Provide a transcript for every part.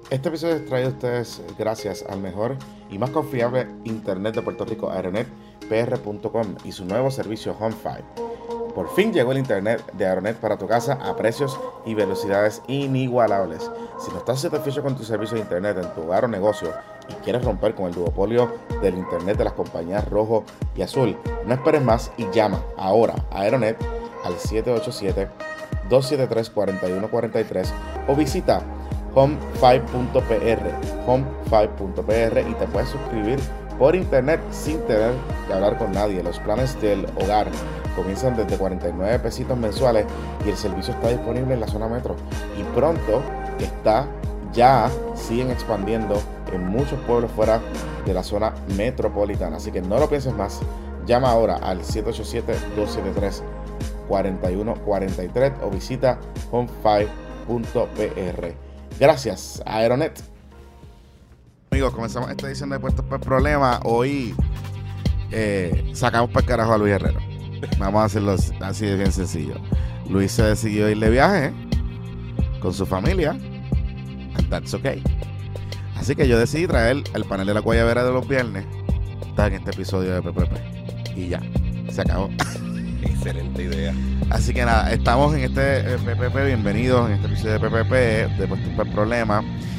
Este episodio es traído a ustedes gracias al mejor y más confiable internet de Puerto Rico, aeronetpr.com, y su nuevo servicio Home5. Por fin llegó el internet de Aeronet para tu casa a precios y velocidades inigualables. Si no estás satisfecho con tu servicio de internet en tu hogar o negocio y quieres romper con el duopolio del internet de las compañías Rojo y Azul, no esperes más y llama ahora a Aeronet al 787-273-4143 o visita home5.pr y te puedes suscribir por internet sin tener que hablar con nadie. Los planes del hogar comienzan desde 49 pesitos mensuales y el servicio está disponible en la zona metro y pronto siguen expandiendo en muchos pueblos fuera de la zona metropolitana, así que no lo pienses más. Llama ahora al 787-273-4143 o visita home5.pr. Gracias a Aeronet. Amigos, comenzamos esta edición de Puestos por Problema. Hoy sacamos para el carajo a Luis Herrero. Vamos a hacerlo así de bien sencillo. Luis se decidió ir de viaje con su familia, and that's okay. Así que yo decidí traer el panel de la guayabera de los viernes. Está en este episodio de PPP. Y ya, se acabó. Excelente idea. Así que nada, estamos en este PPP, bienvenidos en este episodio de PPP de Puestos por Problema.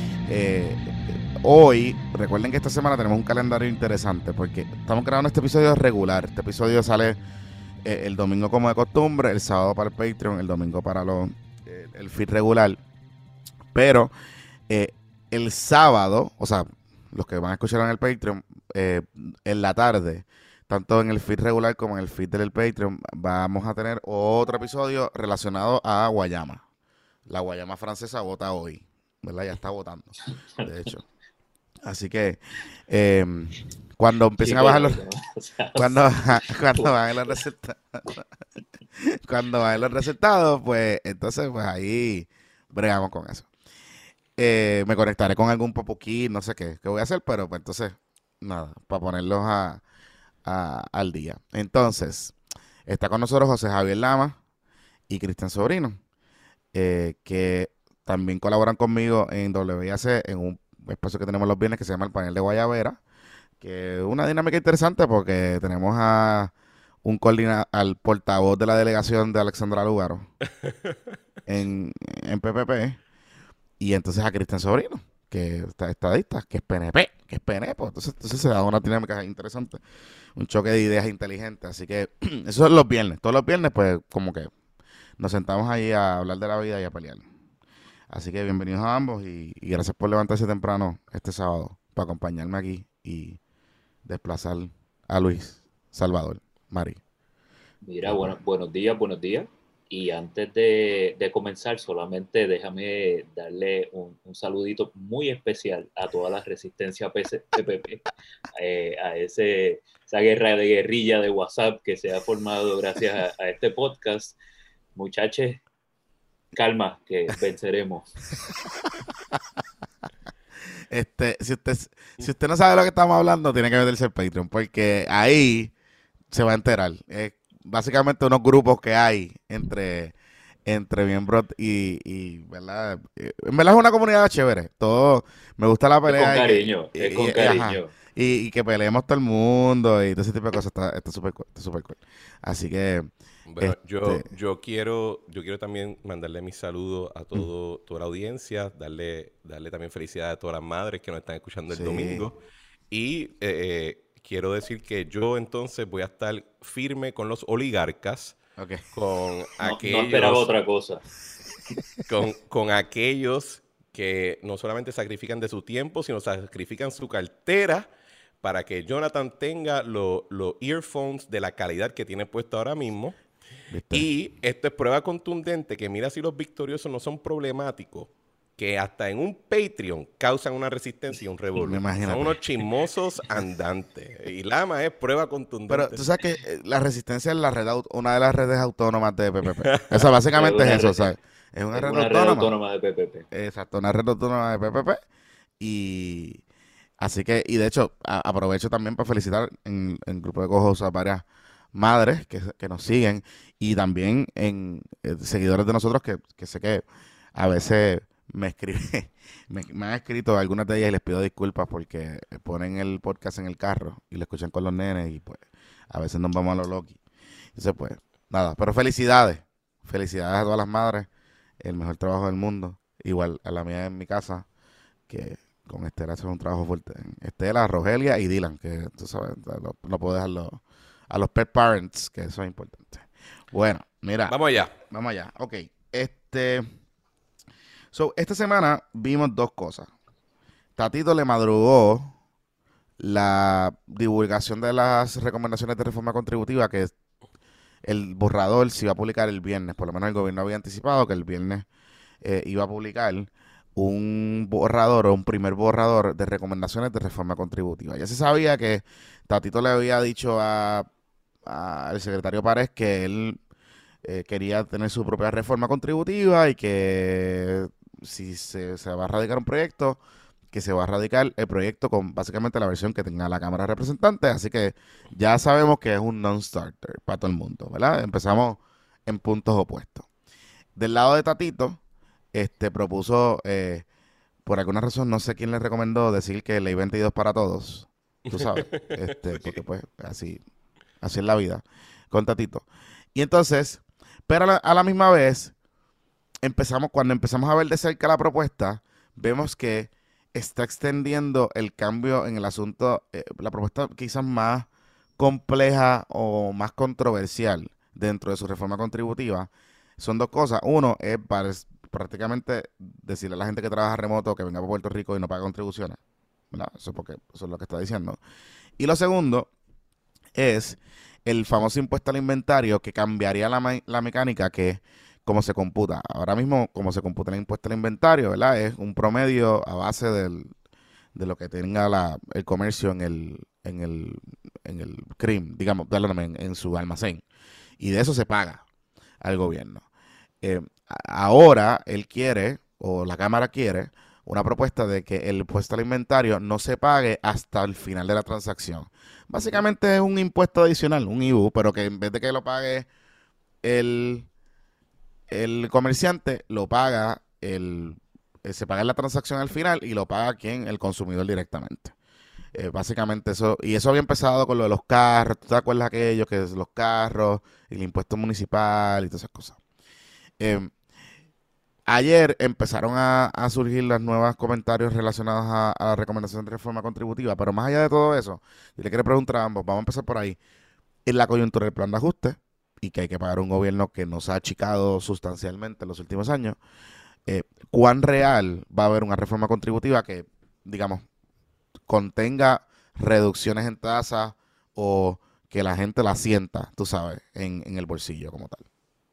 Hoy, recuerden que esta semana tenemos un calendario interesante porque estamos grabando este episodio regular. Este episodio sale el domingo como de costumbre, el sábado para el Patreon, el domingo para el feed regular. Pero el sábado, o sea, los que van a escuchar en el Patreon, en la tarde, tanto en el feed regular como en el feed del Patreon, vamos a tener otro episodio relacionado a Guayama. La Guayama francesa vota hoy, ¿verdad? Ya está votando, de hecho. Así que cuando empiecen a bajar los... Cuando bajen los resultados... Cuando bajen los resultados, pues entonces pues ahí bregamos con eso. Me conectaré con algún popuquí, no sé qué voy a hacer, pero pues entonces, nada, para ponerlos al día. Entonces, está con nosotros José Javier Lama y Cristian Sobrino, que también colaboran conmigo en WIAC en un espacio que tenemos los viernes que se llama el panel de Guayabera, que es una dinámica interesante porque tenemos al portavoz de la delegación de Alexandra Lúgaro en PPP, y entonces a Cristian Sobrino, que está estadista, que es PNP. Entonces se da una dinámica interesante, un choque de ideas inteligentes. Así que eso es los viernes. Todos los viernes, pues, como que nos sentamos ahí a hablar de la vida y a pelear. Así que bienvenidos a ambos y gracias por levantarse temprano este sábado para acompañarme aquí y desplazar a Luis Salvador Mari. Mira, buenos días, buenos días. Y antes de comenzar, solamente déjame darle un saludito muy especial a toda la resistencia PPP, a esa guerra de guerrilla de WhatsApp que se ha formado gracias a este podcast. Muchachos, calma, que venceremos. Si usted no sabe de lo que estamos hablando, tiene que meterse al Patreon, porque ahí se va a enterar. Básicamente unos grupos que hay entre miembros y ¿verdad? En verdad es una comunidad chévere. Todo, me gusta la pelea. Es con cariño. Y que peleemos todo el mundo y todo ese tipo de cosas. Está súper cool, está súper cool. Así que... Bueno, yo quiero también mandarle mis saludos a toda la audiencia, darle también felicidades a todas las madres que nos están escuchando el domingo. Y quiero decir que yo entonces voy a estar firme con los oligarcas, con aquellos... No esperaba otra cosa. Con aquellos que no solamente sacrifican de su tiempo, sino sacrifican su cartera para que Jonathan tenga los earphones de la calidad que tiene puesto ahora mismo. ¿Viste? Y esto es prueba contundente que mira si los victoriosos no son problemáticos, que hasta en un Patreon causan una resistencia y un revuelo. Son unos chismosos andantes. Y Lama es prueba contundente. Pero tú sabes que la resistencia es una de las redes autónomas de PPP. O sea, básicamente es eso, ¿sabes? Es una red autónoma de PPP. Exacto, una red autónoma de PPP. Y así que, y de hecho, aprovecho también para felicitar en el grupo de cojos a varias madres que nos siguen y también en seguidores de nosotros que sé que a veces me escribe, me han escrito algunas de ellas y les pido disculpas porque ponen el podcast en el carro y lo escuchan con los nenes y pues a veces nos vamos a lo loqui. Entonces pues, nada, pero felicidades. Felicidades a todas las madres. El mejor trabajo del mundo. Igual a la mía en mi casa, que con Estela hace un trabajo fuerte. Estela, Rogelia y Dylan, que tú sabes, no puedo dejarlo a los pet parents, que eso es importante. Bueno, mira. Vamos allá. Vamos allá. Ok. Esta semana vimos dos cosas. Tatito le madrugó la divulgación de las recomendaciones de reforma contributiva, que el borrador se iba a publicar el viernes. Por lo menos el gobierno había anticipado que el viernes iba a publicar un borrador o un primer borrador de recomendaciones de reforma contributiva. Ya se sabía que Tatito le había dicho al secretario Párez que él quería tener su propia reforma contributiva y que si se va a radicar un proyecto, que se va a radicar el proyecto con básicamente la versión que tenga la Cámara de Representantes. Así que ya sabemos que es un non-starter para todo el mundo, ¿verdad? Empezamos en puntos opuestos. Del lado de Tatito, propuso, por alguna razón, no sé quién le recomendó decir que ley 22 para todos, tú sabes, porque pues así es la vida con Tatito. Y entonces, pero a la misma vez, cuando empezamos a ver de cerca la propuesta, vemos que está extendiendo el cambio en el asunto, la propuesta quizás más compleja o más controversial dentro de su reforma contributiva. Son dos cosas. Uno es prácticamente decirle a la gente que trabaja remoto que venga a Puerto Rico y no paga contribuciones, ¿verdad? Eso es lo que está diciendo. Y lo segundo es el famoso impuesto al inventario, que cambiaría la mecánica que cómo se computa. Ahora mismo, como se computa el impuesto al inventario, ¿verdad? Es un promedio a base de lo que tenga el comercio en el CRIM, digamos, perdóname, en su almacén. Y de eso se paga al gobierno. Ahora él quiere, o la Cámara quiere, una propuesta de que el impuesto al inventario no se pague hasta el final de la transacción. Básicamente es un impuesto adicional, un IVU, pero que en vez de que lo pague el comerciante, lo paga se paga en la transacción al final y lo paga el consumidor directamente. Básicamente eso, y eso había empezado con lo de los carros. ¿Tú te acuerdas aquello que es los carros, el impuesto municipal y todas esas cosas? Ayer empezaron a surgir los nuevos comentarios relacionados a la recomendación de reforma contributiva, pero más allá de todo eso, yo le quiero preguntar a ambos, vamos a empezar por ahí. En la coyuntura del plan de ajuste, y que hay que pagar un gobierno que nos ha achicado sustancialmente en los últimos años, ¿cuán real va a haber una reforma contributiva que, digamos, contenga reducciones en tasas o que la gente la sienta, tú sabes, en el bolsillo como tal?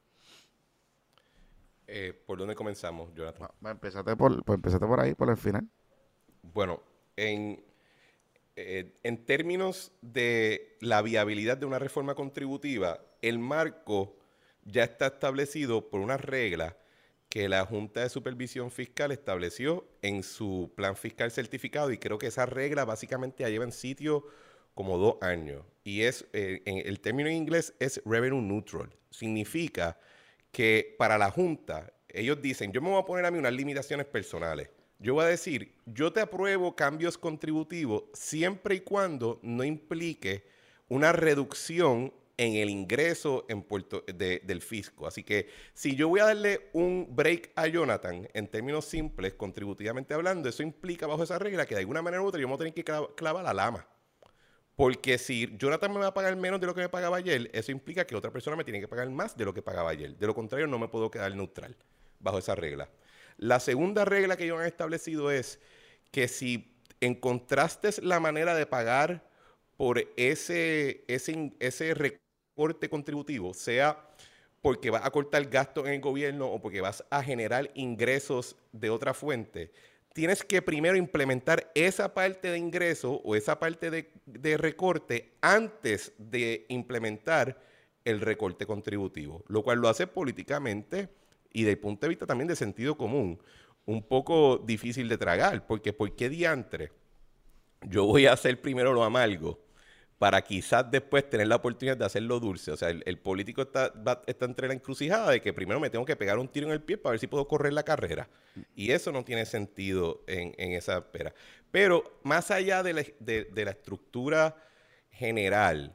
¿Por dónde comenzamos, Jonathan? Empezate por ahí, por el final. Bueno, en términos de la viabilidad de una reforma contributiva, el marco ya está establecido por una regla que la Junta de Supervisión Fiscal estableció en su plan fiscal certificado, y creo que esa regla básicamente ya lleva en sitio como 2 años. Y el término en inglés es revenue neutral. Significa que para la Junta, ellos dicen, yo me voy a poner a mí unas limitaciones personales. Yo voy a decir, yo te apruebo cambios contributivos siempre y cuando no implique una reducción en el ingreso del fisco. Así que si yo voy a darle un break a Jonathan, en términos simples, contributivamente hablando, eso implica bajo esa regla que de alguna manera u otra yo me voy a tener que clavar la lama. Porque si Jonathan me va a pagar menos de lo que me pagaba ayer, eso implica que otra persona me tiene que pagar más de lo que pagaba ayer. De lo contrario, no me puedo quedar neutral bajo esa regla. La segunda regla que ellos han establecido es que si encontraste la manera de pagar por ese recorte contributivo, sea porque vas a cortar gastos en el gobierno o porque vas a generar ingresos de otra fuente, tienes que primero implementar esa parte de ingreso o esa parte de recorte antes de implementar el recorte contributivo, lo cual lo hace políticamente y desde el punto de vista también de sentido común un poco difícil de tragar, porque ¿por qué diantre yo voy a hacer primero lo amargo para quizás después tener la oportunidad de hacerlo dulce. O sea, el político está entre la encrucijada de que primero me tengo que pegar un tiro en el pie para ver si puedo correr la carrera. Y eso no tiene sentido en esa espera. Pero más allá de la estructura general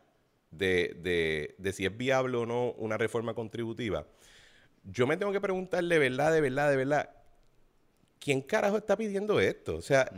de si es viable o no una reforma contributiva, yo me tengo que preguntar de verdad, ¿quién carajo está pidiendo esto? O sea,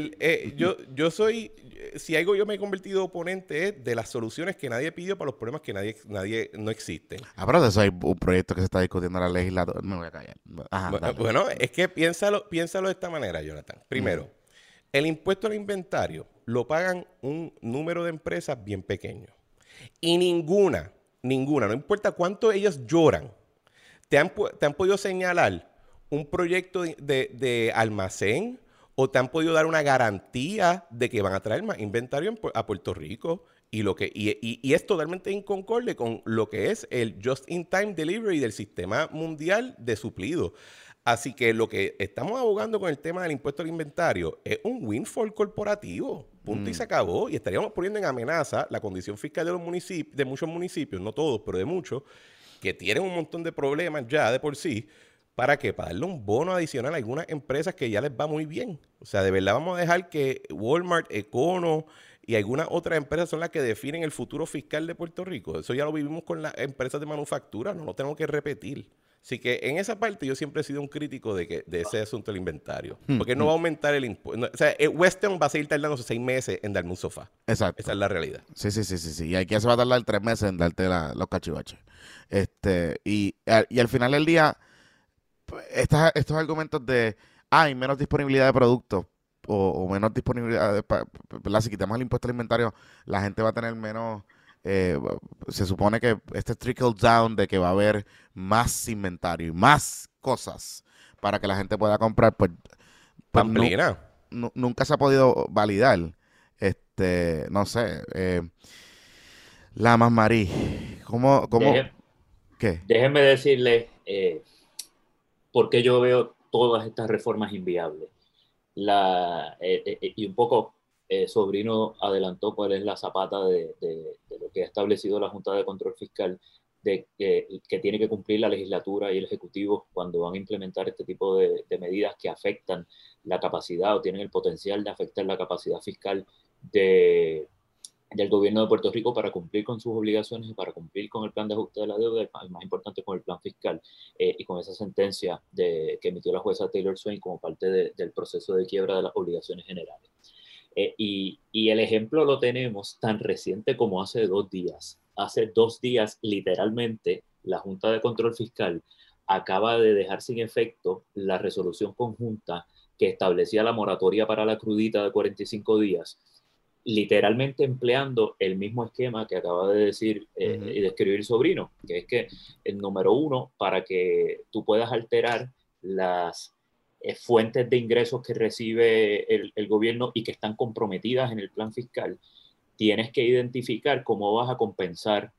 yo soy, si algo yo me he convertido oponente es de las soluciones que nadie pidió para los problemas que nadie no existen. Pero de eso hay un proyecto que se está discutiendo en la legislatura. Me voy a callar. Ajá, dale. Bueno, es que piénsalo de esta manera, Jonathan. Primero, el impuesto al inventario lo pagan un número de empresas bien pequeño. Y ninguna, no importa cuánto ellos lloran, te han podido señalar un proyecto de almacén o te han podido dar una garantía de que van a traer más inventario a Puerto Rico y es totalmente inconcorde con lo que es el just-in-time delivery del sistema mundial de suplido. Así que lo que estamos abogando con el tema del impuesto al inventario es un windfall corporativo. Punto y se acabó. Y estaríamos poniendo en amenaza la condición fiscal de los municipios, de muchos municipios, no todos, pero de muchos, que tienen un montón de problemas ya de por sí. ¿Para qué? Para darle un bono adicional a algunas empresas que ya les va muy bien. O sea, de verdad vamos a dejar que Walmart, Econo y algunas otras empresas son las que definen el futuro fiscal de Puerto Rico. Eso ya lo vivimos con las empresas de manufactura, no lo tenemos que repetir. Así que en esa parte yo siempre he sido un crítico de ese asunto del inventario. Porque no va a aumentar el impuesto. O sea, Weston va a seguir tardándose 6 meses en darme un sofá. Exacto. Esa es la realidad. Sí. Y aquí se va a tardar 3 meses en darte los cachivaches. Y al final del día, pues, estos argumentos de hay menos disponibilidad de productos o menos disponibilidad ¿verdad? Si quitamos el impuesto al inventario, la gente va a tener menos. Se supone que este trickle down de que va a haber más inventario y más cosas para que la gente pueda comprar, pues Pamplina. nunca se ha podido validar. No sé. La Marí, ¿cómo? ¿Qué? Déjenme decirle por qué yo veo todas estas reformas inviables. Y un poco, Sobrino adelantó cuál es la zapata de lo que ha establecido la Junta de Control Fiscal, que tiene que cumplir la legislatura y el Ejecutivo cuando van a implementar este tipo de medidas que afectan la capacidad o tienen el potencial de afectar la capacidad fiscal del gobierno de Puerto Rico para cumplir con sus obligaciones y para cumplir con el plan de ajuste de la deuda, y más importante con el plan fiscal, y con esa sentencia que emitió la jueza Taylor Swain como parte del proceso de quiebra de las obligaciones generales. Y el ejemplo lo tenemos tan reciente como hace 2 días. Hace 2 días, literalmente, la Junta de Control Fiscal acaba de dejar sin efecto la resolución conjunta que establecía la moratoria para la crudita de 45 días, literalmente empleando el mismo esquema que acaba de decir y describir Sobrino, que es que el número 1, para que tú puedas alterar las fuentes de ingresos que recibe el gobierno y que están comprometidas en el plan fiscal, tienes que identificar cómo vas a compensar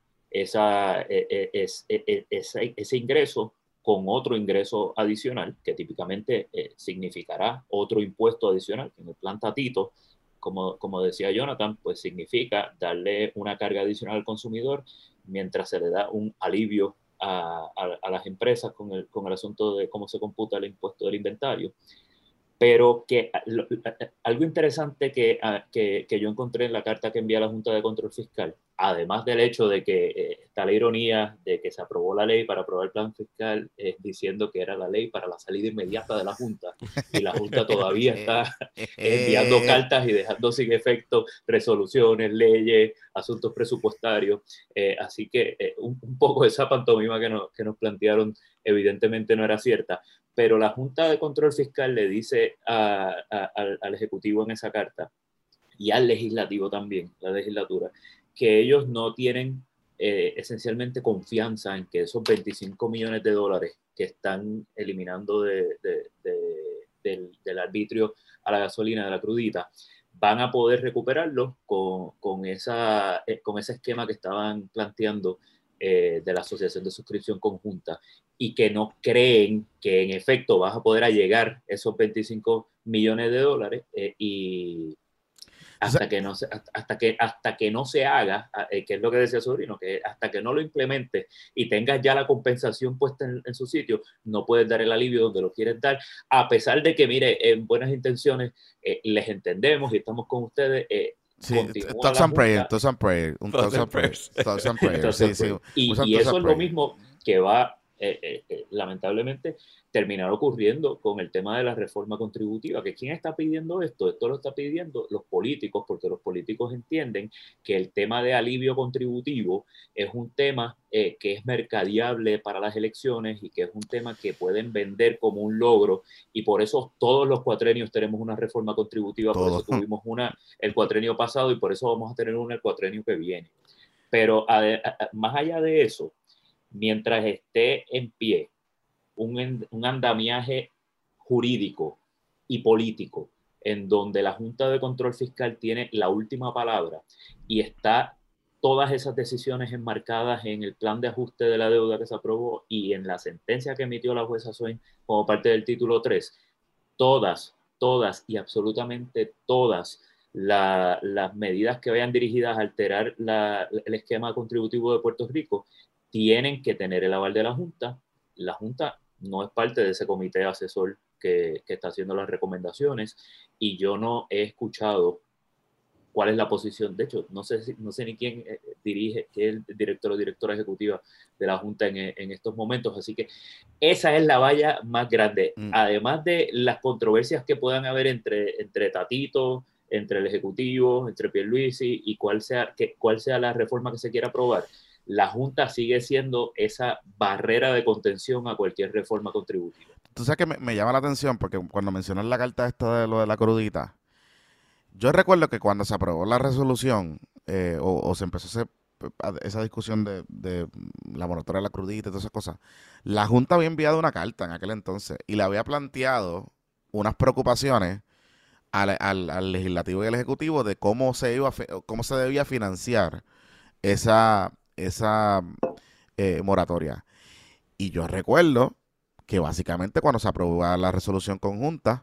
ese ingreso con otro ingreso adicional, que típicamente significará otro impuesto adicional. En el plan Tatito, como decía Jonathan, pues significa darle una carga adicional al consumidor mientras se le da un alivio a las empresas con el asunto de cómo se computa el impuesto del inventario. Pero algo interesante que yo encontré en la carta que envía la Junta de Control Fiscal, además del hecho de que está la ironía de que se aprobó la ley para aprobar el plan fiscal, diciendo que era la ley para la salida inmediata de la Junta, y la Junta todavía está enviando cartas y dejando sin efecto resoluciones, leyes, asuntos presupuestarios. Así que un poco esa pantomima que nos plantearon evidentemente no era cierta. Pero la Junta de Control Fiscal le dice al Ejecutivo en esa carta, y al Legislativo también, la legislatura, que ellos no tienen esencialmente confianza en que esos 25 millones de dólares que están eliminando del arbitrio a la gasolina, de la crudita, van a poder recuperarlo con ese esquema que estaban planteando de la Asociación de Suscripción Conjunta, y que no creen que en efecto vas a poder allegar esos 25 millones de dólares hasta que no se haga, que es lo que decía Sobrino, que hasta que no lo implementes y tengas ya la compensación puesta en su sitio, no puedes dar el alivio donde lo quieres dar, a pesar de que, mire, en buenas intenciones les entendemos y estamos con ustedes. Sí, Continúa Talks la and Prayer, Junta. Talks and Prayer, un Talks and Prayer, Talks and Prayer, Entonces, sí, sí. y eso es lo mismo que va, lamentablemente, terminar ocurriendo con el tema de la reforma contributiva. ¿Que quién está pidiendo esto? Esto lo está pidiendo los políticos, porque los políticos entienden que el tema de alivio contributivo es un tema que es mercadeable para las elecciones y que es un tema que pueden vender como un logro, y por eso todos los cuatrenios tenemos una reforma contributiva, por eso tuvimos una el cuatrenio pasado y por eso vamos a tener una el cuatrenio que viene. Pero más allá de eso, mientras esté en pie un andamiaje jurídico y político en donde la Junta de Control Fiscal tiene la última palabra y está todas esas decisiones enmarcadas en el plan de ajuste de la deuda que se aprobó y en la sentencia que emitió la jueza Swain como parte del título 3, todas y absolutamente todas las medidas que vayan dirigidas a alterar el esquema contributivo de Puerto Rico tienen que tener el aval de la Junta. La Junta no es parte de ese comité asesor que está haciendo las recomendaciones, y yo no he escuchado cuál es la posición. De hecho, no sé ni quién dirige, que es el director o directora ejecutiva de la Junta en estos momentos. Así que esa es la valla más grande. Además de las controversias que puedan haber entre Tatito, entre el Ejecutivo, entre Pierluisi y cuál sea la reforma que se quiera aprobar, la Junta sigue siendo esa barrera de contención a cualquier reforma contributiva. Tú sabes que me llama la atención porque cuando mencionas la carta esta de lo de la crudita, yo recuerdo que cuando se aprobó la resolución o se empezó a hacer esa discusión de la moratoria de la crudita y todas esas cosas, la Junta había enviado una carta en aquel entonces y le había planteado unas preocupaciones al legislativo y al ejecutivo de cómo se debía financiar esa moratoria. Y yo recuerdo que básicamente cuando se aprobó la resolución conjunta,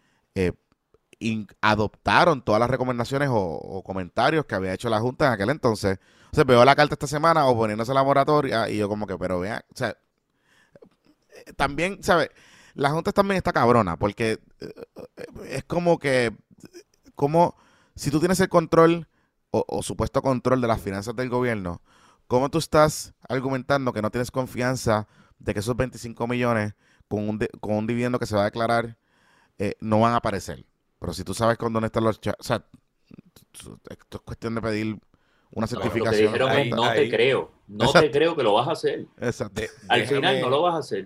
adoptaron todas las recomendaciones o comentarios que había hecho la Junta en aquel entonces. O sea, veo la carta esta semana oponiéndose a la moratoria y yo como que, pero vean, o sea, también, ¿sabes? La Junta también está cabrona porque es como que, como si tú tienes el control o supuesto control de las finanzas del gobierno, ¿cómo tú estás argumentando que no tienes confianza de que esos 25 millones con un dividendo que se va a declarar no van a aparecer? Pero si tú sabes con dónde están los chavos, o sea, esto es cuestión de pedir una certificación. Lo que dijeron es, no te creo que lo vas a hacer. Exacto. Al final no lo vas a hacer.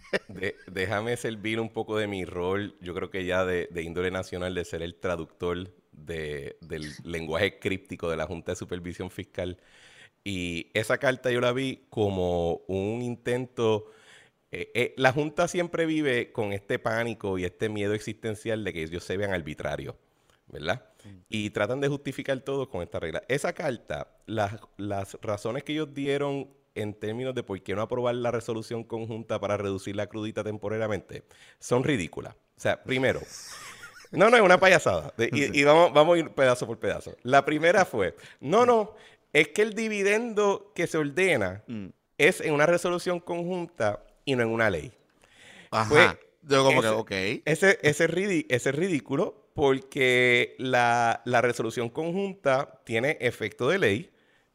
Déjame servir un poco de mi rol, yo creo que ya de índole nacional, de ser el traductor del lenguaje críptico de la Junta de Supervisión Fiscal. Y esa carta yo la vi como un intento. La Junta siempre vive con este pánico y este miedo existencial de que ellos se vean arbitrarios, ¿verdad? Y tratan de justificar todo con esta regla. Esa carta, las razones que ellos dieron en términos de por qué no aprobar la resolución conjunta para reducir la crudita temporalmente, son ridículas. O sea, primero, no, es una payasada. Y vamos a ir pedazo por pedazo. La primera fue, es que el dividendo que se ordena es en una resolución conjunta y no en una ley. Ajá. Pues, yo como que, ok. Ese es ridículo porque la resolución conjunta tiene efecto de ley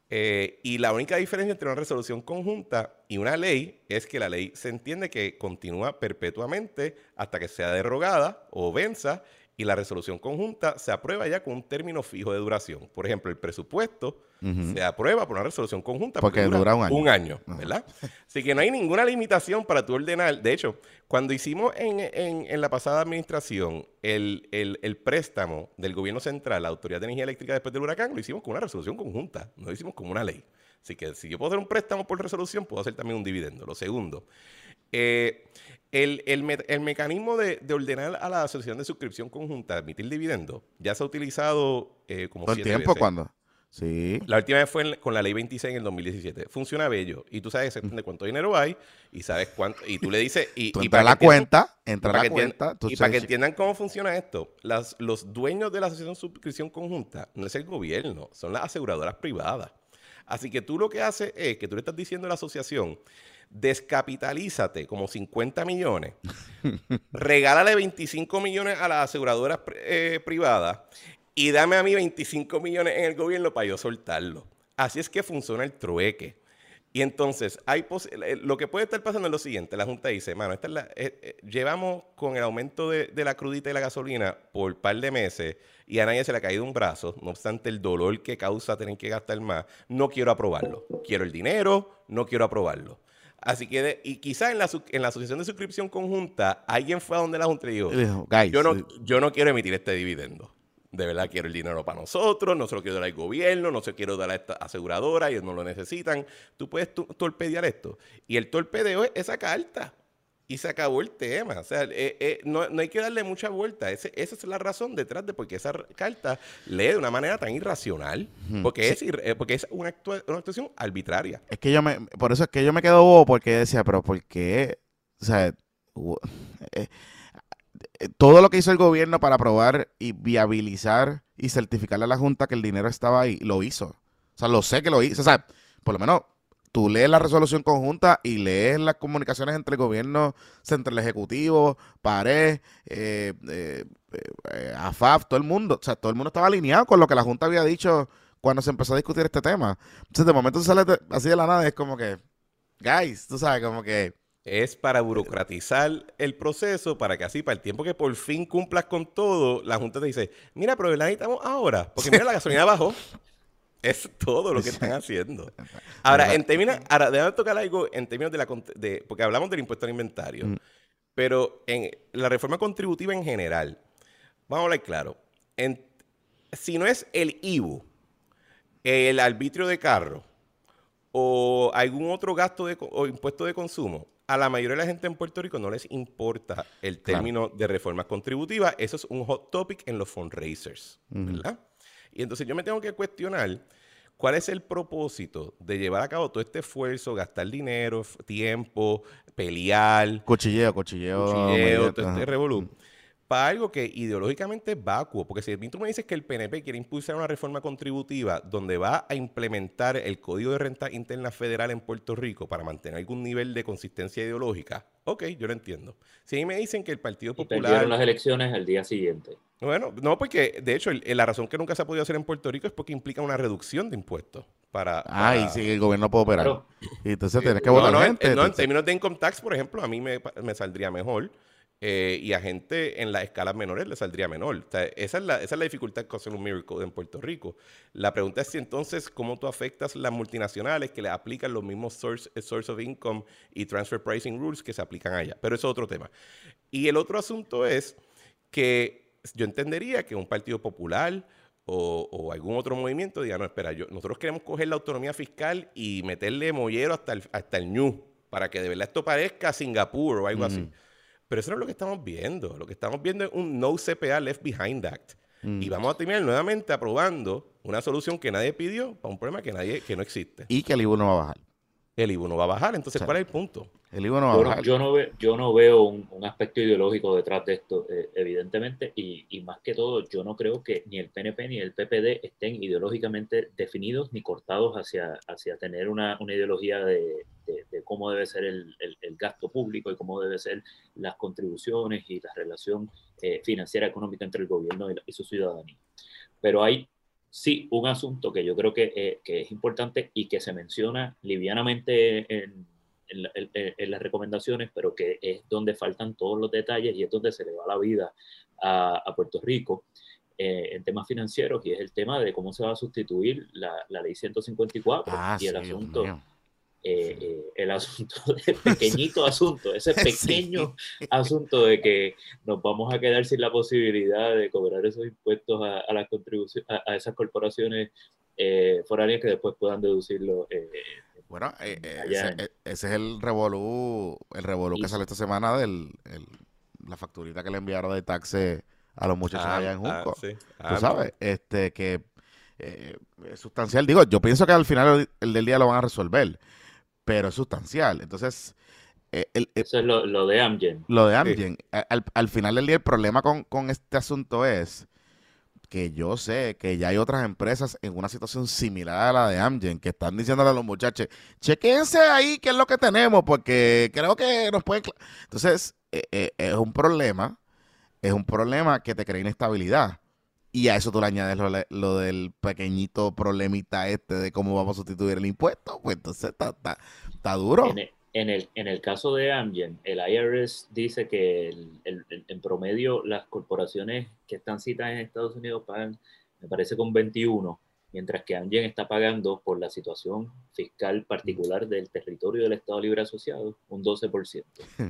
y la única diferencia entre una resolución conjunta y una ley es que la ley se entiende que continúa perpetuamente hasta que sea derogada o venza, y la resolución conjunta se aprueba ya con un término fijo de duración. Por ejemplo, el presupuesto se aprueba por una resolución conjunta porque dura un año, ¿verdad? Así que no hay ninguna limitación para tú ordenar. De hecho, cuando hicimos en la pasada administración el préstamo del gobierno central, la Autoridad de Energía Eléctrica después del huracán, lo hicimos con una resolución conjunta, no lo hicimos como una ley. Así que si yo puedo hacer un préstamo por resolución, puedo hacer también un dividendo. Lo segundo, el mecanismo de ordenar a la asociación de suscripción conjunta emitir dividendo ya se ha utilizado como ¿Todo el 7 tiempo? veces. ¿Cuándo? Sí. La última vez fue con la ley 26 en el 2017. Funciona bello. Y tú sabes exactamente cuánto dinero hay y sabes cuánto. Y tú le dices. Tú entras a la cuenta, tú Y para que cheques. entiendan cómo funciona esto, los dueños de la asociación de suscripción conjunta no es el gobierno, son las aseguradoras privadas. Así que tú lo que haces es que tú le estás diciendo a la asociación, descapitalízate como 50 millones, regálale 25 millones a las aseguradoras privadas y dame a mí 25 millones en el gobierno para yo soltarlo. Así es que funciona el trueque. Y entonces, lo que puede estar pasando es lo siguiente. La Junta dice, mano, llevamos con el aumento de la crudita y la gasolina por un par de meses y a nadie se le ha caído un brazo. No obstante, el dolor que causa tener que gastar más, no quiero aprobarlo. Quiero el dinero, no quiero aprobarlo. Así que, y quizás en la asociación de suscripción conjunta, alguien fue a donde la Junta y dijo, Guys, yo no quiero emitir este dividendo. De verdad quiero el dinero para nosotros, no se lo quiero dar al gobierno, no se lo quiero dar a esta aseguradora, ellos no lo necesitan. Tú puedes torpedear esto. Y el torpedeo es esa carta. Y se acabó el tema. O sea, no hay que darle mucha vuelta. Esa es la razón detrás de por qué esa carta lee de una manera tan irracional. Porque es una actuación arbitraria. es que por eso es que yo me quedo bobo porque decía, pero ¿por qué? O sea, todo lo que hizo el gobierno para aprobar y viabilizar y certificarle a la Junta que el dinero estaba ahí, lo hizo. O sea, lo sé que lo hizo. O sea, por lo menos tú lees la resolución conjunta y lees las comunicaciones entre el gobierno central ejecutivo, Pared, AFAF, todo el mundo. O sea, todo el mundo estaba alineado con lo que la Junta había dicho cuando se empezó a discutir este tema. Entonces, de momento sale así de la nada y es como que, guys, tú sabes, como que... Es para burocratizar el proceso, para que así, para el tiempo que por fin cumplas con todo, la Junta te dice, mira, pero la necesitamos ahora, porque mira, la gasolina bajó. Es todo lo que están haciendo. Ahora, déjame tocar algo en términos porque hablamos del impuesto al inventario, pero en la reforma contributiva en general, vamos a hablar claro, si no es el IVU, el arbitrio de carro o algún otro gasto o impuesto de consumo, a la mayoría de la gente en Puerto Rico no les importa el término de reformas contributivas. Eso es un hot topic en los fundraisers, ¿verdad? Y entonces yo me tengo que cuestionar cuál es el propósito de llevar a cabo todo este esfuerzo, gastar dinero, tiempo, pelear. Cuchilleo, todo este revolú. Para algo que ideológicamente es vacuo. Porque si tú me dices que el PNP quiere impulsar una reforma contributiva donde va a implementar el Código de Renta Interna Federal en Puerto Rico para mantener algún nivel de consistencia ideológica, ok, yo lo entiendo. Si a mí me dicen que el Partido Popular... perdieron las elecciones al día siguiente. Bueno, no, porque de hecho la razón que nunca se ha podido hacer en Puerto Rico es porque implica una reducción de impuestos. Y sí, el gobierno puede operar. Claro. Y entonces tienes que votar gente. En términos de income tax, por ejemplo, a mí me saldría mejor. Y a gente en las escalas menores le saldría menor. O sea, esa es la dificultad con hacer un miracle en Puerto Rico. La pregunta es si entonces cómo tú afectas las multinacionales que le aplican los mismos source of income y transfer pricing rules que se aplican allá. Pero eso es otro tema. Y el otro asunto es que yo entendería que un partido popular o algún otro movimiento diga, no, espera, nosotros queremos coger la autonomía fiscal y meterle mollero hasta el ñu para que de verdad esto parezca Singapur o algo así. Pero eso no es lo que estamos viendo. Lo que estamos viendo es un no CPA Left Behind Act. Y vamos a terminar nuevamente aprobando una solución que nadie pidió para un problema que no existe. Y que el IVU no va a bajar. El IVU no va a bajar. Entonces, ¿cuál es el punto? El IVU no va a bajar. Yo no veo un aspecto ideológico detrás de esto, evidentemente, y más que todo, yo no creo que ni el PNP ni el PPD estén ideológicamente definidos ni cortados hacia tener una ideología de cómo debe ser el gasto público y cómo debe ser las contribuciones y la relación financiera económica entre el gobierno y su ciudadanía. Pero hay sí un asunto que yo creo que es importante y que se menciona livianamente en las recomendaciones, pero que es donde faltan todos los detalles y es donde se le va la vida a Puerto Rico en temas financieros, y es el tema de cómo se va a sustituir la ley 154 y el asunto... el asunto, el pequeñito asunto, ese pequeño asunto de que nos vamos a quedar sin la posibilidad de cobrar esos impuestos a las contribuciones, a esas corporaciones foráneas que después puedan deducirlo. Bueno, ese es el revolú que sale esta semana la facturita que le enviaron de taxe a los muchachos allá en Junco. Sí. Tú sabes, que es sustancial. Digo, yo pienso que al final el del día lo van a resolver, pero es sustancial. Entonces, Eso es lo de Amgen. lo de Amgen, al final del día el problema con este asunto es que yo sé que ya hay otras empresas en una situación similar a la de Amgen que están diciéndole a los muchachos, chequense ahí qué es lo que tenemos, porque creo que nos pueden... Entonces, es un problema que te crea inestabilidad. Y a eso tú le añades lo del pequeñito problemita de cómo vamos a sustituir el impuesto, pues entonces está duro. En el caso de Amgen, el IRS dice que en promedio las corporaciones que están citadas en Estados Unidos pagan, me parece, con 21, mientras que Amgen está pagando por la situación fiscal particular del territorio del Estado Libre Asociado un 12%.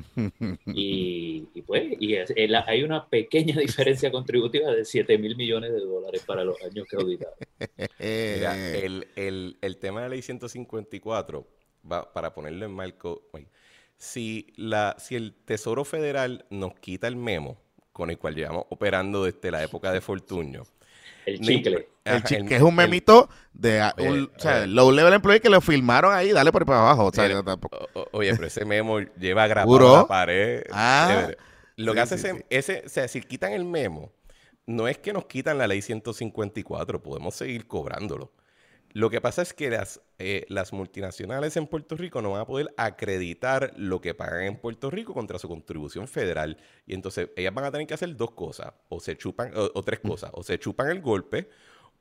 Hay una pequeña diferencia contributiva de $7,000 millones para los años que auditaron. Mira, el tema de la ley 154, para ponerlo en marco, si el Tesoro Federal nos quita el memo con el cual llevamos operando desde la época de Fortuño, el chicle. Que es un memito de low level employee que lo filmaron ahí, dale por ahí para abajo. Oye, pero ese memo lleva grabado en la pared. Lo que hace si quitan el memo, no es que nos quitan la ley 154, podemos seguir cobrándolo. Lo que pasa es que las multinacionales en Puerto Rico no van a poder acreditar lo que pagan en Puerto Rico contra su contribución federal. Y entonces ellas van a tener que hacer dos cosas, o tres cosas. O se chupan el golpe,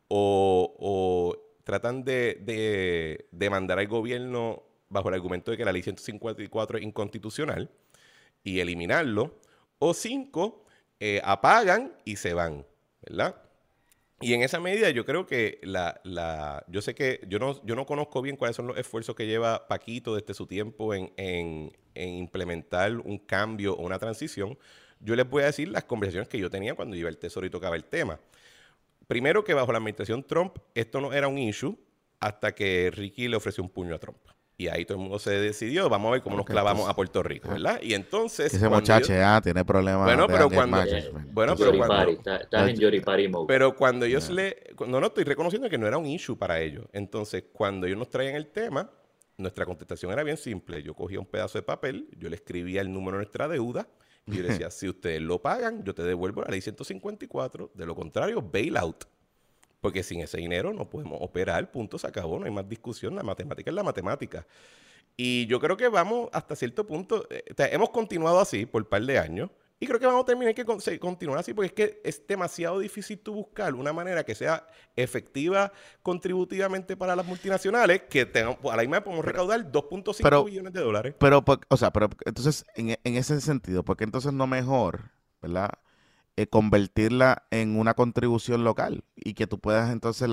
o tratan de demandar al gobierno bajo el argumento de que la ley 154 es inconstitucional y eliminarlo. O 5, apagan y se van, ¿verdad? Y en esa medida yo creo que yo sé que yo no conozco bien cuáles son los esfuerzos que lleva Paquito desde su tiempo en implementar un cambio o una transición. Yo les voy a decir las conversaciones que yo tenía cuando iba al Tesoro y tocaba el tema. Primero, que bajo la administración Trump esto no era un issue hasta que Ricky le ofreció un puño a Trump. Y ahí todo el mundo se decidió, vamos a ver cómo nos clavamos a Puerto Rico, ¿verdad? Y entonces... Ese muchacho tiene problemas. Bueno, pero cuando... Estás en Yoripari mode. Pero cuando ellos no estoy reconociendo que no era un issue para ellos. Entonces, cuando ellos nos traían el tema, nuestra contestación era bien simple. Yo cogía un pedazo de papel, yo le escribía el número de nuestra deuda, y yo le decía, si ustedes lo pagan, yo te devuelvo la ley 154. De lo contrario, bailout. Porque sin ese dinero no podemos operar, punto, se acabó, no hay más discusión, la matemática es la matemática. Y yo creo que vamos hasta cierto punto, hemos continuado así por un par de años, y creo que vamos a terminar que continuar así, porque es que es demasiado difícil tú buscar una manera que sea efectiva contributivamente para las multinacionales, que a la misma podemos recaudar 2.5 billones de dólares. Pero entonces, en ese sentido, ¿por qué entonces no mejor, verdad? Convertirla en una contribución local y que tú puedas entonces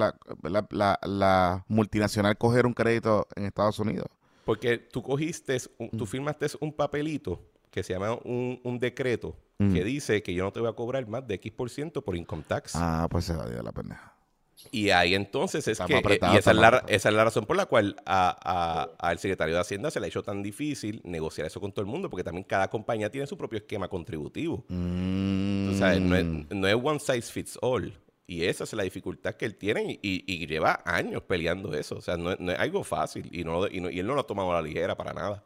la multinacional coger un crédito en Estados Unidos. Porque tú tú firmaste un papelito que se llama un decreto que dice que yo no te voy a cobrar más de X% por income tax. Ah, pues se va a dio la pendeja. Y ahí entonces esa es la razón por la cual al secretario de Hacienda se le ha hecho tan difícil negociar eso con todo el mundo, porque también cada compañía tiene su propio esquema contributivo. O sea, no es one size fits all. Y esa es la dificultad que él tiene y lleva años peleando eso. O sea, no es algo fácil y él no lo ha tomado a la ligera para nada.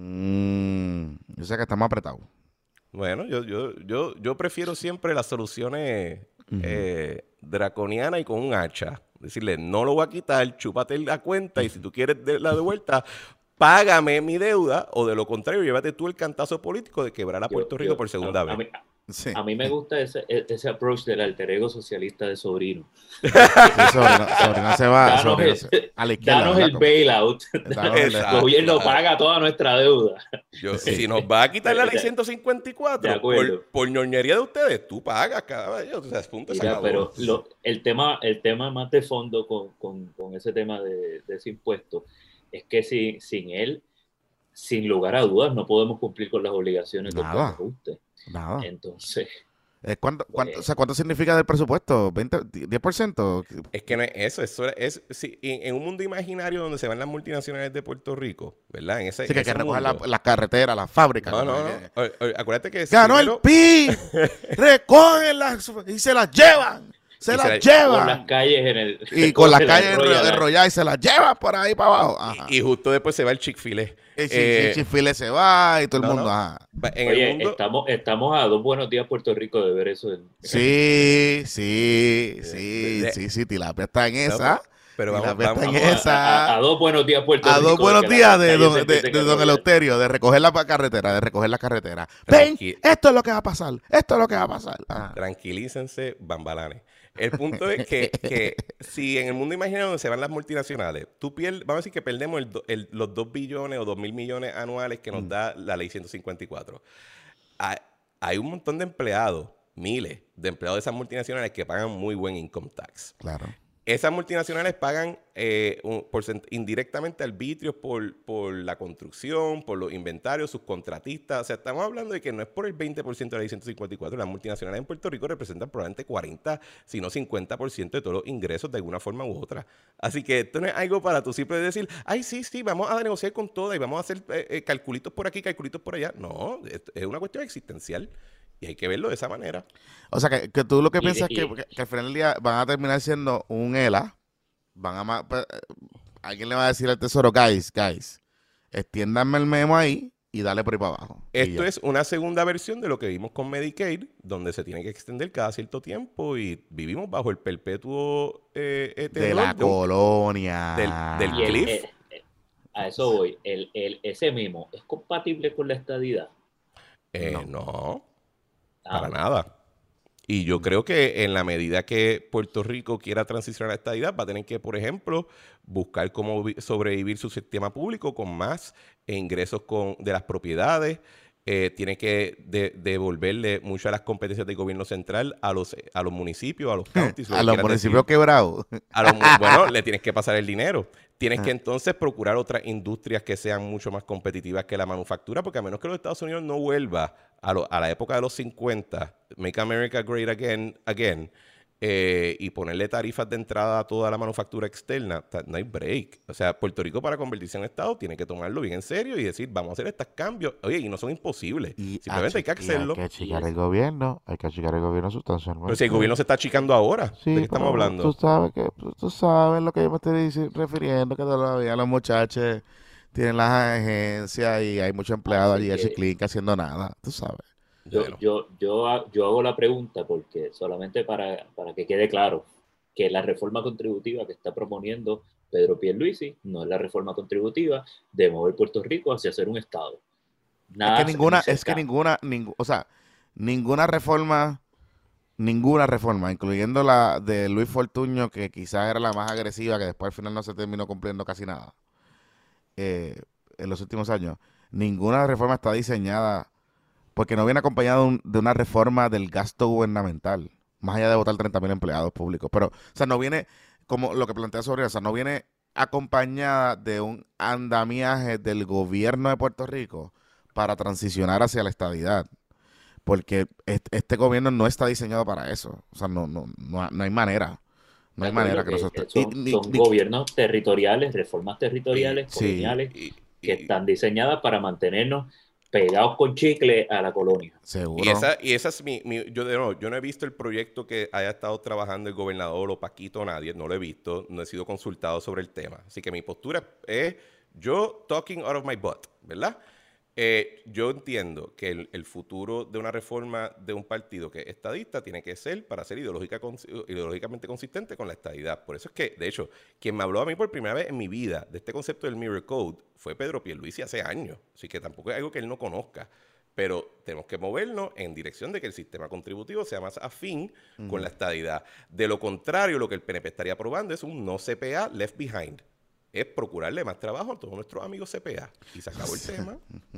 Yo sé que estamos apretados. Bueno, yo prefiero siempre las soluciones draconianas y con un hacha. Decirle, no lo voy a quitar, chúpate la cuenta y si tú quieres la de vuelta, págame mi deuda, o de lo contrario, llévate tú el cantazo político de quebrar a Puerto Rico por segunda vez. A mí me gusta ese approach del alter ego socialista de Sobrino. Sí, Sobrino se va a la izquierda. Danos el bailout. El gobierno paga toda nuestra deuda. Si nos va a quitar la ley 154 por ñoñería de ustedes, tú pagas cada vez. O sea, punto. Mira, pero el tema más de fondo con ese tema de ese impuesto es que sin él, sin lugar a dudas, no podemos cumplir con las obligaciones del ajuste. Nada. Entonces, ¿cuánto significa del presupuesto? ¿20, 10%? Es que no es eso. En un mundo imaginario donde se van las multinacionales de Puerto Rico, ¿verdad? Que recogen las carreteras, las fábricas. No. Acuérdate que... ¡Ganó el PIB! ¡Recógenlas y se las llevan! se Y las Con las llevan. calles en el... Y con las se calles enrollan. enrolladas y se las llevan por ahí para abajo. Ajá. Y justo después se va el Chick-fil-A. Y Chick-fil-A se va y todo el No, mundo. no. Ajá. En el Oye, mundo, estamos a 2 buenos días Puerto Rico de ver eso. Sí, Tilapia está en no, esa. pero vamos, Tilapia está en vamos esa. A 2 buenos días Puerto Rico. A 2 buenos que las días de calles don, se empiecen a don enrollar. Eleuterio, de recoger la carretera, Ven, Tranqui- esto es lo que va a pasar, esto es lo que va a pasar. Ajá. tranquilícense, bambalanes. El punto es que si en el mundo imaginario donde se van las multinacionales, vamos a decir que perdemos los 2 billones o 2.000 millones anuales que nos da la ley 154. Hay un montón de empleados, miles de empleados de esas multinacionales que pagan muy buen income tax. Claro. Esas multinacionales pagan indirectamente arbitrios por la construcción, por los inventarios, sus contratistas. O sea, estamos hablando de que no es por el 20% de la ley 154. Las multinacionales en Puerto Rico representan probablemente 40, si no 50% de todos los ingresos de alguna forma u otra. Así que esto no es algo para tú siempre decir, ay, sí, vamos a negociar con todas y vamos a hacer calculitos por aquí, calculitos por allá. No, es una cuestión existencial. Y hay que verlo de esa manera. O sea, que tú lo que piensas Y- es que al final del día van a terminar siendo un ELA, alguien le va a decir al tesoro, guys, extiéndanme el memo ahí y dale por ahí para abajo. Y Esto ya. es una segunda versión de lo que vimos con Medicaid, donde se tiene que extender cada cierto tiempo y vivimos bajo el perpetuo de tenor la colonia. del Y cliff. a eso voy. Ese memo es compatible con la estadidad. No, Ah, para nada. Y yo creo que en la medida que Puerto Rico quiera transicionar a esta estadidad, va a tener que, por ejemplo, buscar cómo sobrevivir su sistema público con más ingresos de las propiedades. Tiene que devolverle muchas de las competencias del gobierno central a los municipios, a los counties. lo A que los quieras municipios decir. quebrados. Bueno, le tienes que pasar el dinero. Tienes que entonces procurar otras industrias que sean mucho más competitivas que la manufactura, porque a menos que los Estados Unidos no vuelva a la época de los 50, Make America Great Again, y ponerle tarifas de entrada a toda la manufactura externa, no hay break. O sea, Puerto Rico para convertirse en Estado tiene que tomarlo bien en serio y decir, vamos a hacer estos cambios. Oye, y no son imposibles. Simplemente hay que hacerlo. Hay que achicar el gobierno, sustancialmente. Pero si el gobierno se está achicando ahora, Sí, ¿de qué estamos pero hablando? tú sabes lo que yo me estoy refiriendo, que todavía los muchachos tienen las agencias y hay muchos empleados Así allí que- a Chiclín haciendo nada, tú sabes. Bueno. Yo hago la pregunta porque solamente para que quede claro que la reforma contributiva que está proponiendo Pedro Pierluisi no es la reforma contributiva de mover Puerto Rico hacia ser un Estado. Nada Ninguna reforma, incluyendo la de Luis Fortuño, que quizás era la más agresiva, que después al final no se terminó cumpliendo casi nada en los últimos años, ninguna reforma está diseñada porque no viene acompañada de una reforma del gasto gubernamental, más allá de votar 30,000 empleados públicos. Pero, o sea, no viene, como lo que plantea sobre, o sea, no viene acompañada de un andamiaje del gobierno de Puerto Rico para transicionar hacia la estadidad. Porque este gobierno no está diseñado para eso. O sea, no hay manera. No hay manera que nosotros... Son gobiernos territoriales, reformas territoriales, Sí. coloniales, Y- que y- están diseñadas para mantenernos pegados con chicle a la colonia. Seguro. Y esa es yo no he visto el proyecto que haya estado trabajando el gobernador o Paquito, nadie, no lo he visto, no he sido consultado sobre el tema. Así que mi postura es yo talking out of my butt, ¿verdad? Yo entiendo que el futuro de una reforma de un partido que es estadista tiene que ser para ser ideológicamente consistente con la estadidad. Por eso es que, de hecho, quien me habló a mí por primera vez en mi vida de este concepto del Mirror Code fue Pedro Pierluisi hace años. Así que tampoco es algo que él no conozca. Pero tenemos que movernos en dirección de que el sistema contributivo sea más afín con la estadidad. De lo contrario, lo que el PNP estaría aprobando es un no CPA left behind. Es procurarle más trabajo a todos nuestros amigos CPA. Y se acabó el tema.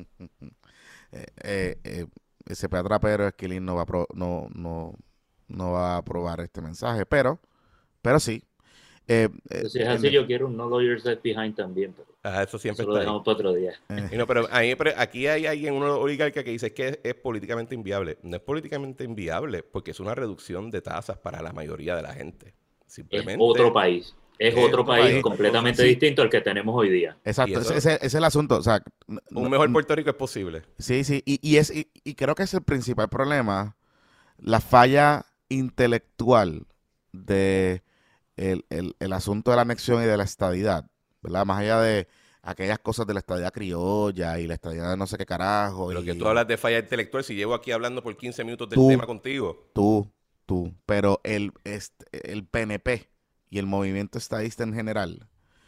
CPA Trapero Esquilín no va a aprobar este mensaje, pero sí. Entonces, así yo quiero un no lawyers left behind también, pero Eso siempre eso lo está ahí. dejamos para otro día. Y no, pero aquí hay alguien, uno oligarca que dice que es políticamente inviable. No es políticamente inviable porque es una reducción de tasas para la mayoría de la gente. Es Simplemente otro país. Es otro país completamente Sí. distinto al que tenemos hoy día. Exacto, Y eso- ese es el asunto. O sea, un mejor Puerto Rico es posible. sí, y creo que es el principal problema, la falla intelectual de el asunto de la anexión y de la estadidad, ¿verdad? Más allá de aquellas cosas de la estadidad criolla y la estadidad de no sé qué carajo. Pero que tú Y hablas de falla intelectual, si llevo aquí hablando por 15 minutos del tú, tema contigo. pero el PNP y el movimiento estadista en general,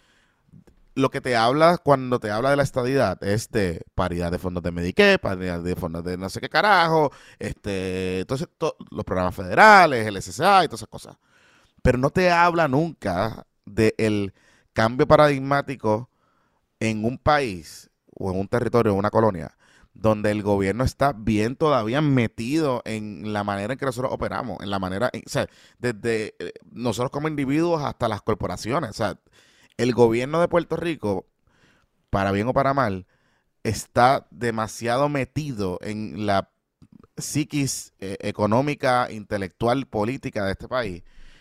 lo que te habla cuando te habla de la estadidad es de paridad de fondos de Medicaid, paridad de fondos de no sé qué carajo, entonces los programas federales, el SSA y todas esas cosas. Pero no te habla nunca del cambio paradigmático en un país o en un territorio, en una colonia, donde el gobierno está bien todavía metido en la manera en que nosotros operamos, en la manera, o sea, desde nosotros como individuos hasta las corporaciones. O sea, el gobierno de Puerto Rico, para bien o para mal, está demasiado metido en la psiquis económica, intelectual, política de este país.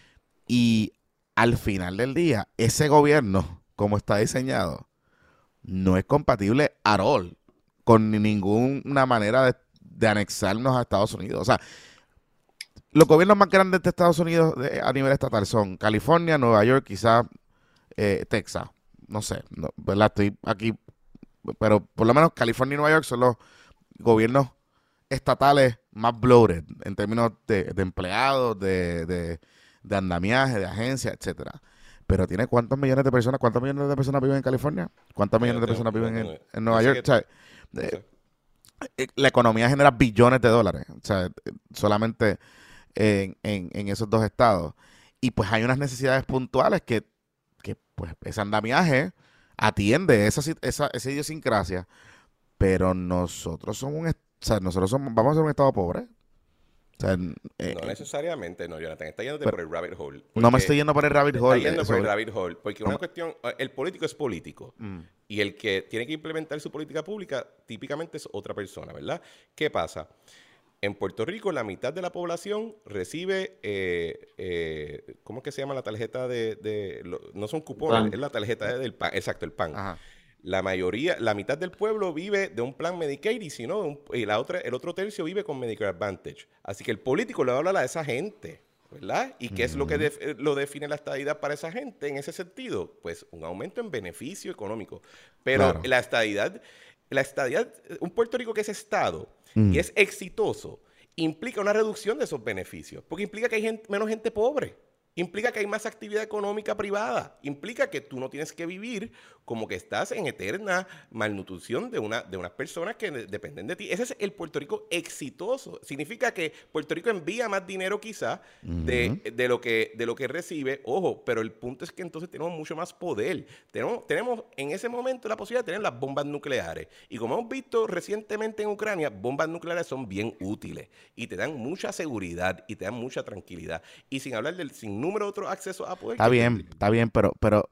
Y al final del día, ese gobierno, como está diseñado, no es compatible at all con ninguna manera de anexarnos a Estados Unidos. O sea, los gobiernos más grandes de Estados Unidos a nivel estatal son California, Nueva York, quizás Texas. No sé, no, ¿verdad? Estoy aquí, pero por lo menos California y Nueva York son los gobiernos estatales más bloated en términos de empleados, de andamiaje, de agencias, etcétera. Pero tiene cuántos millones de personas, viven en California, cuántos millones de personas viven en Nueva York. O sea, No sé. la economía genera billones de dólares, o sea, solamente en esos dos estados. Y pues hay unas necesidades puntuales que pues ese andamiaje atiende esa idiosincrasia, pero nosotros somos o sea, vamos a ser un estado pobre. O sea, No necesariamente, no, Jonathan, está yéndote pero por el rabbit hole. no me Porque estoy yendo por el rabbit te está hole. yendo por el rabbit hole. Porque no una me- cuestión, el político es político. mm, Y el que tiene que implementar su política pública típicamente es otra persona, ¿verdad? ¿Qué pasa? En Puerto Rico, la mitad de la población recibe, ¿cómo es que se llama la tarjeta no son cupones, PAN. es la tarjeta del PAN, exacto, el PAN. ajá. La mayoría, la mitad del pueblo vive de un plan Medicaid y si no, y el otro tercio vive con Medicare Advantage. Así que el político le va a hablar a esa gente, ¿verdad? ¿Y qué es lo que lo define la estadidad para esa gente en ese sentido? Pues un aumento en beneficio económico. Pero Claro. la estadidad, un Puerto Rico que es Estado y Mm. es exitoso, implica una reducción de esos beneficios, porque implica que hay menos gente pobre. Implica que hay más actividad económica privada. Implica que tú no tienes que vivir como que estás en eterna malnutrición de unas personas que dependen de ti. Ese es el Puerto Rico exitoso. Significa que Puerto Rico envía más dinero quizá Ujú. de lo que recibe. Ojo, pero el punto es que entonces tenemos mucho más poder. Tenemos en ese momento la posibilidad de tener las bombas nucleares. Y como hemos visto recientemente en Ucrania, bombas nucleares son bien útiles y te dan mucha seguridad y te dan mucha tranquilidad. Y sin hablar del sinnúmero de otros accesos a poder que Está bien, pero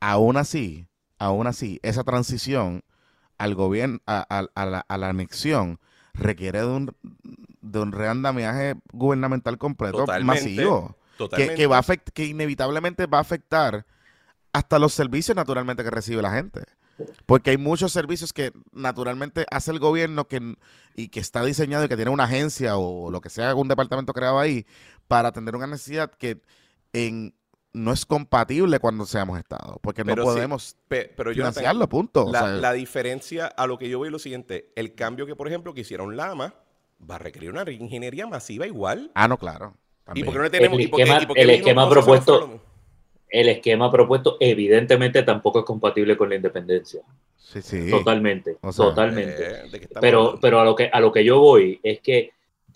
aún así, esa transición al gobierno, a la anexión, requiere de un reandamiaje gubernamental completo totalmente, masivo, totalmente. que inevitablemente va a afectar hasta los servicios naturalmente que recibe la gente. Porque hay muchos servicios que naturalmente hace el gobierno y que está diseñado y que tiene una agencia o lo que sea, un departamento creado ahí para atender una necesidad que en, no es compatible cuando seamos Estado, porque no Pero sí, podemos pero Jonathan, financiarlo, punto. O sea, la diferencia a lo que yo veo es lo siguiente, el cambio que, por ejemplo, que hicieron Lama va a requerir una ingeniería masiva igual. no, claro, ¿Y por qué también. no le tenemos, y por qué El vino un esquema proceso no fuera lo propuesto, mismo? el esquema propuesto evidentemente tampoco es compatible con la independencia. Sí, sí. Totalmente, O sea, totalmente. ¿De qué estamos Pero, hablando? pero a lo que yo voy es que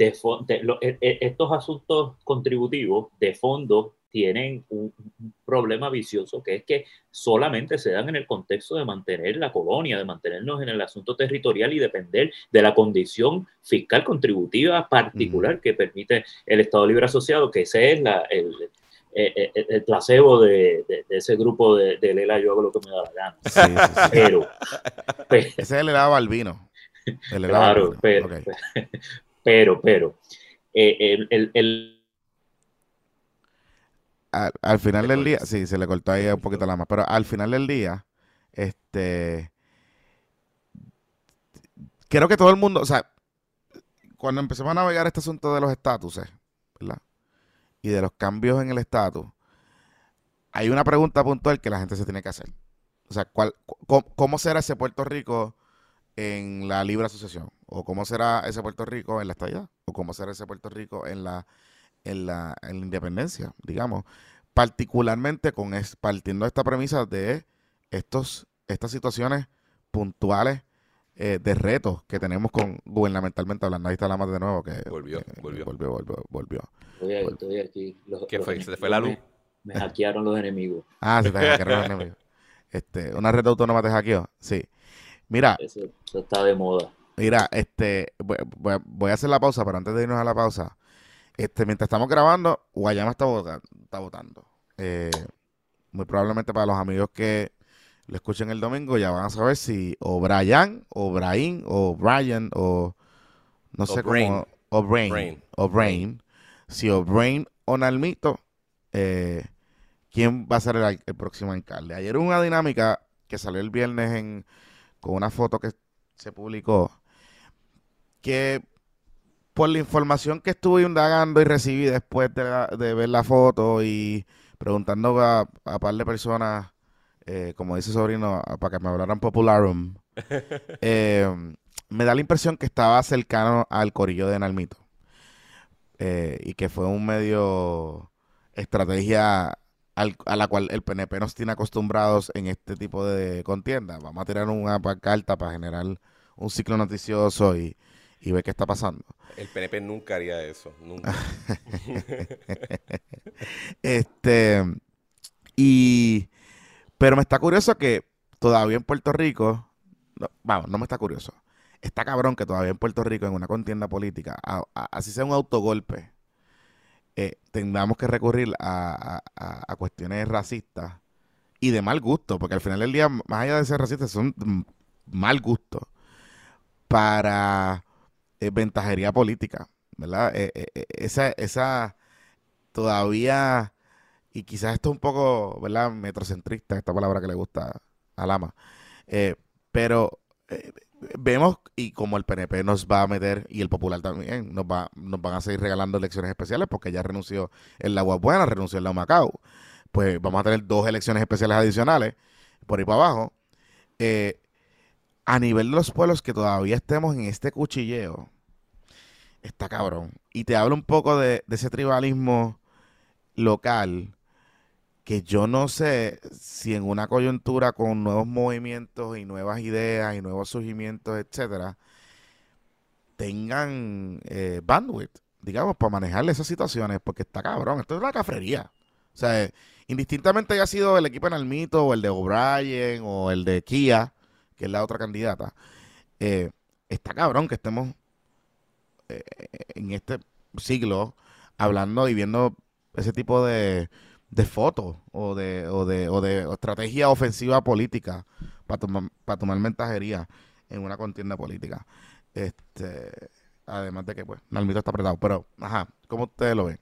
estos asuntos contributivos de fondo tienen un problema vicioso, que es que solamente se dan en el contexto de mantener la colonia, de mantenernos en el asunto territorial y depender de la condición fiscal contributiva particular que permite el Estado Libre Asociado, que ese es el placebo de ese grupo de Lela, yo hago lo que me da la gana. sí, sí, sí. Pero, Ese es el helado albino. El helado claro, albino. pero, Ok. pero, el Al final Te del día, cortas. sí, se le cortó ahí Se un poquito cortó. la más, pero al final del día, este, creo que todo el mundo, o sea, cuando empezamos a navegar este asunto de los estatuses, ¿verdad? y de los cambios en el estatus, hay una pregunta puntual que la gente se tiene que hacer. O sea, ¿cómo será ese Puerto Rico en la libre asociación? ¿O cómo será ese Puerto Rico en la estadidad? ¿O cómo será ese Puerto Rico en la independencia, digamos? Particularmente partiendo de esta premisa de estas situaciones puntuales de retos que tenemos gubernamentalmente hablando. Ahí está la más de nuevo que Volvió. volvió. Estoy aquí. ¿Qué Los fue? ¿Se te fue la enemigos luz? me hackearon los enemigos. Ah, se te hackearon los enemigos. Una red autónoma te hackeó. Sí. Mira, Eso está de moda. voy a hacer la pausa, pero antes de irnos a la pausa, mientras estamos grabando, Guayama está votando. Muy probablemente para los amigos que lo escuchen el domingo ya van a saber si o Brian, o Brian, o Brian, o no sé O'Brien. cómo, O'Brien, si O'Brien o Nalmito, eh, quién va a ser el próximo alcalde. Ayer hubo una dinámica que salió el viernes con una foto que se publicó, que por la información que estuve indagando y recibí después de ver la foto y preguntando a par de personas, como dice sobrino, para que me hablaran popularum, eh, me da la impresión que estaba cercano al corillo de Nalmito, y que fue un medio estrategia a la cual el PNP nos tiene acostumbrados en este tipo de contienda. Vamos a tirar una carta para generar un ciclo noticioso y ver qué está pasando. El PNP nunca haría eso, nunca. Este, y, pero me está curioso que todavía en Puerto Rico, no, vamos, no me está curioso. Está cabrón que todavía en Puerto Rico, en una contienda política, así sea un autogolpe, tengamos que recurrir a cuestiones racistas y de mal gusto, porque al final del día, más allá de ser racistas, son mal gusto para ventajería política, ¿verdad? Esa todavía, y quizás esto es un poco, ¿verdad? Metrocentrista, esta palabra que le gusta a Lama, eh, pero vemos, y como el PNP nos va a meter, y el Popular también, nos van a seguir regalando elecciones especiales, porque ya renunció en la Guapuena, renunció en la Humacao, pues vamos a tener 2 elecciones especiales adicionales, por ahí para abajo. Eh, a nivel de los pueblos que todavía estemos en este cuchilleo, está cabrón. Y te hablo un poco de ese tribalismo local, que yo no sé si en una coyuntura con nuevos movimientos y nuevas ideas y nuevos surgimientos, etcétera, tengan bandwidth, digamos, para manejar esas situaciones, porque está cabrón. Esto es una cafrería. O sea, indistintamente haya sido el equipo en Almito o el de O'Brien o el de Kia, que es la otra candidata, eh, está cabrón que estemos en este siglo hablando y viendo ese tipo de fotos o estrategia ofensiva política para tomar ventajería en una contienda política. Este, además de que, pues, Nalmito está apretado. Pero, ajá, ¿cómo ustedes lo ven?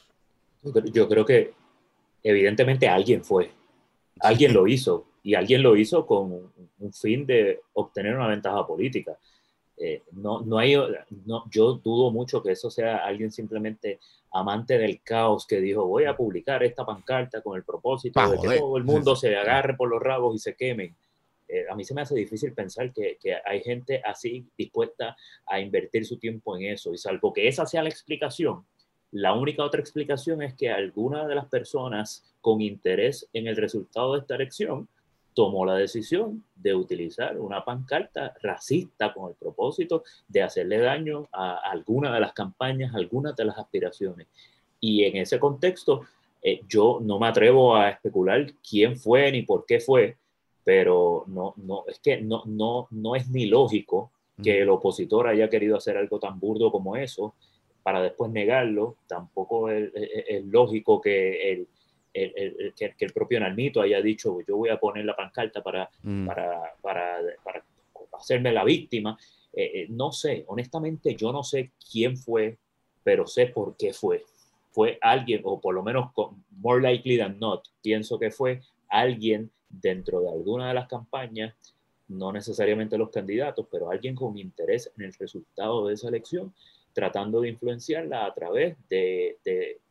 Yo creo que evidentemente alguien lo hizo y alguien lo hizo con un fin de obtener una ventaja política. No hay, no, yo dudo mucho que eso sea alguien simplemente amante del caos que dijo voy a publicar esta pancarta con el propósito Pa' de que joder. todo el Sí, mundo sí. se agarre por los rabos y se quemen. A mí se me hace difícil pensar que hay gente así dispuesta a invertir su tiempo en eso y salvo que esa sea la explicación, la única otra explicación es que alguna de las personas con interés en el resultado de esta elección tomó la decisión de utilizar una pancarta racista con el propósito de hacerle daño a alguna de las campañas, a algunas de las aspiraciones. Y en ese contexto, yo no me atrevo a especular quién fue ni por qué fue, pero es que no es ni lógico que el opositor haya querido hacer algo tan burdo como eso para después negarlo. Tampoco es lógico que que el propio Nalmito haya dicho yo voy a poner la pancarta Mm. para hacerme la víctima. No sé, honestamente yo no sé quién fue, pero sé por qué fue. Fue alguien, o por lo menos more likely than not, pienso que fue alguien dentro de alguna de las campañas, no necesariamente los candidatos, pero alguien con interés en el resultado de esa elección, tratando de influenciarla a través de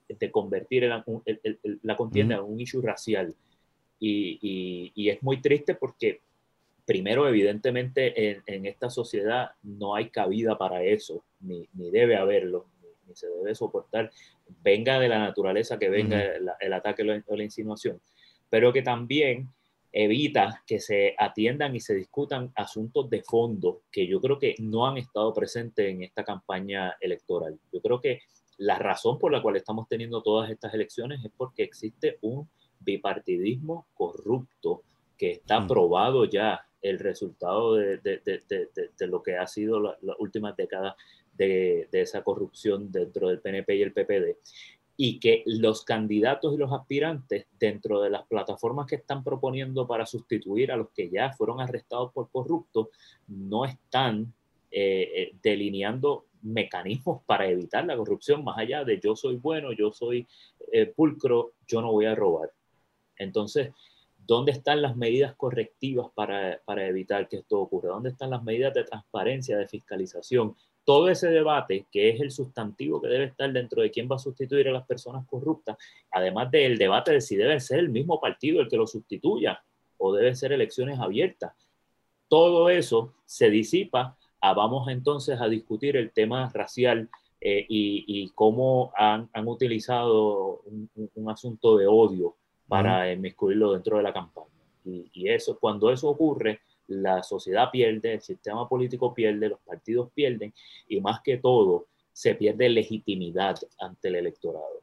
de convertir la contienda en un issue racial. Y es muy triste porque, primero, evidentemente, en esta sociedad no hay cabida para eso, ni debe haberlo, ni se debe soportar, venga de la naturaleza que venga el ataque o la insinuación, pero que también evita que se atiendan y se discutan asuntos de fondo que yo creo que no han estado presentes en esta campaña electoral. Yo creo que la razón por la cual estamos teniendo todas estas elecciones es porque existe un bipartidismo corrupto que está probado ya el resultado de lo que ha sido las últimas décadas de esa corrupción dentro del PNP y el PPD, y que los candidatos y los aspirantes dentro de las plataformas que están proponiendo para sustituir a los que ya fueron arrestados por corruptos no están delineando mecanismos para evitar la corrupción, más allá de yo soy bueno, yo soy pulcro, yo no voy a robar. Entonces, ¿dónde están las medidas correctivas para evitar que esto ocurra? ¿Dónde están las medidas de transparencia, de fiscalización? Todo ese debate, que es el sustantivo que debe estar dentro de quién va a sustituir a las personas corruptas, además del debate de si debe ser el mismo partido el que lo sustituya o deben ser elecciones abiertas. Todo eso se disipa vamos entonces a discutir el tema racial y cómo han utilizado un asunto de odio para inmiscuirlo dentro de la campaña. Y eso, cuando eso ocurre, la sociedad pierde, el sistema político pierde, los partidos pierden y más que todo se pierde legitimidad ante el electorado.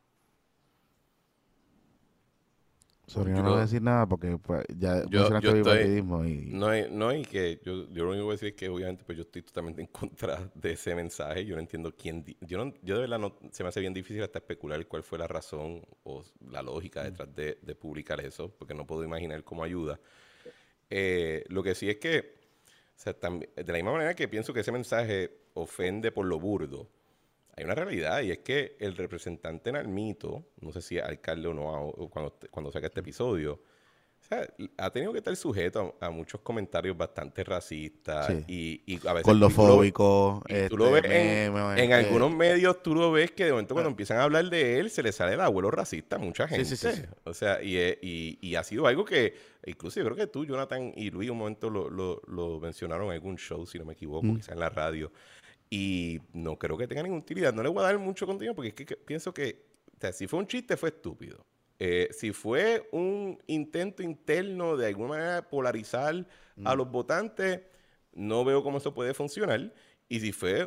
Sobrino no voy a decir nada porque pues, ya mencionaste bipartidismo y... y que yo lo único que voy a decir es que obviamente pues yo estoy totalmente en contra de ese mensaje. Yo no entiendo quién... Yo de verdad no... Se me hace bien difícil hasta especular cuál fue la razón o la lógica detrás de publicar eso, porque no puedo imaginar cómo ayuda. Lo que sí es que, o sea, de la misma manera que pienso que ese mensaje ofende por lo burdo, hay una realidad y es que el representante Nalmito, no sé si es alcalde o no, o cuando saca este episodio, o sea, ha tenido que estar sujeto a muchos comentarios bastante racistas y a veces... Gordofóbicos. Tú lo ves en algunos medios, tú lo ves que de momento cuando empiezan a hablar de él, se le sale el abuelo racista a mucha gente. Sí. O sea, y ha sido algo que, incluso yo creo que tú, Jonathan y Luis, un momento lo mencionaron en algún show, si no me equivoco, quizás en la radio. Y no creo que tenga ninguna utilidad. No le voy a dar mucho contenido porque es que pienso que, o sea, si fue un chiste, fue estúpido. Si fue un intento interno de alguna manera polarizar a los votantes, no veo cómo eso puede funcionar. Y si fue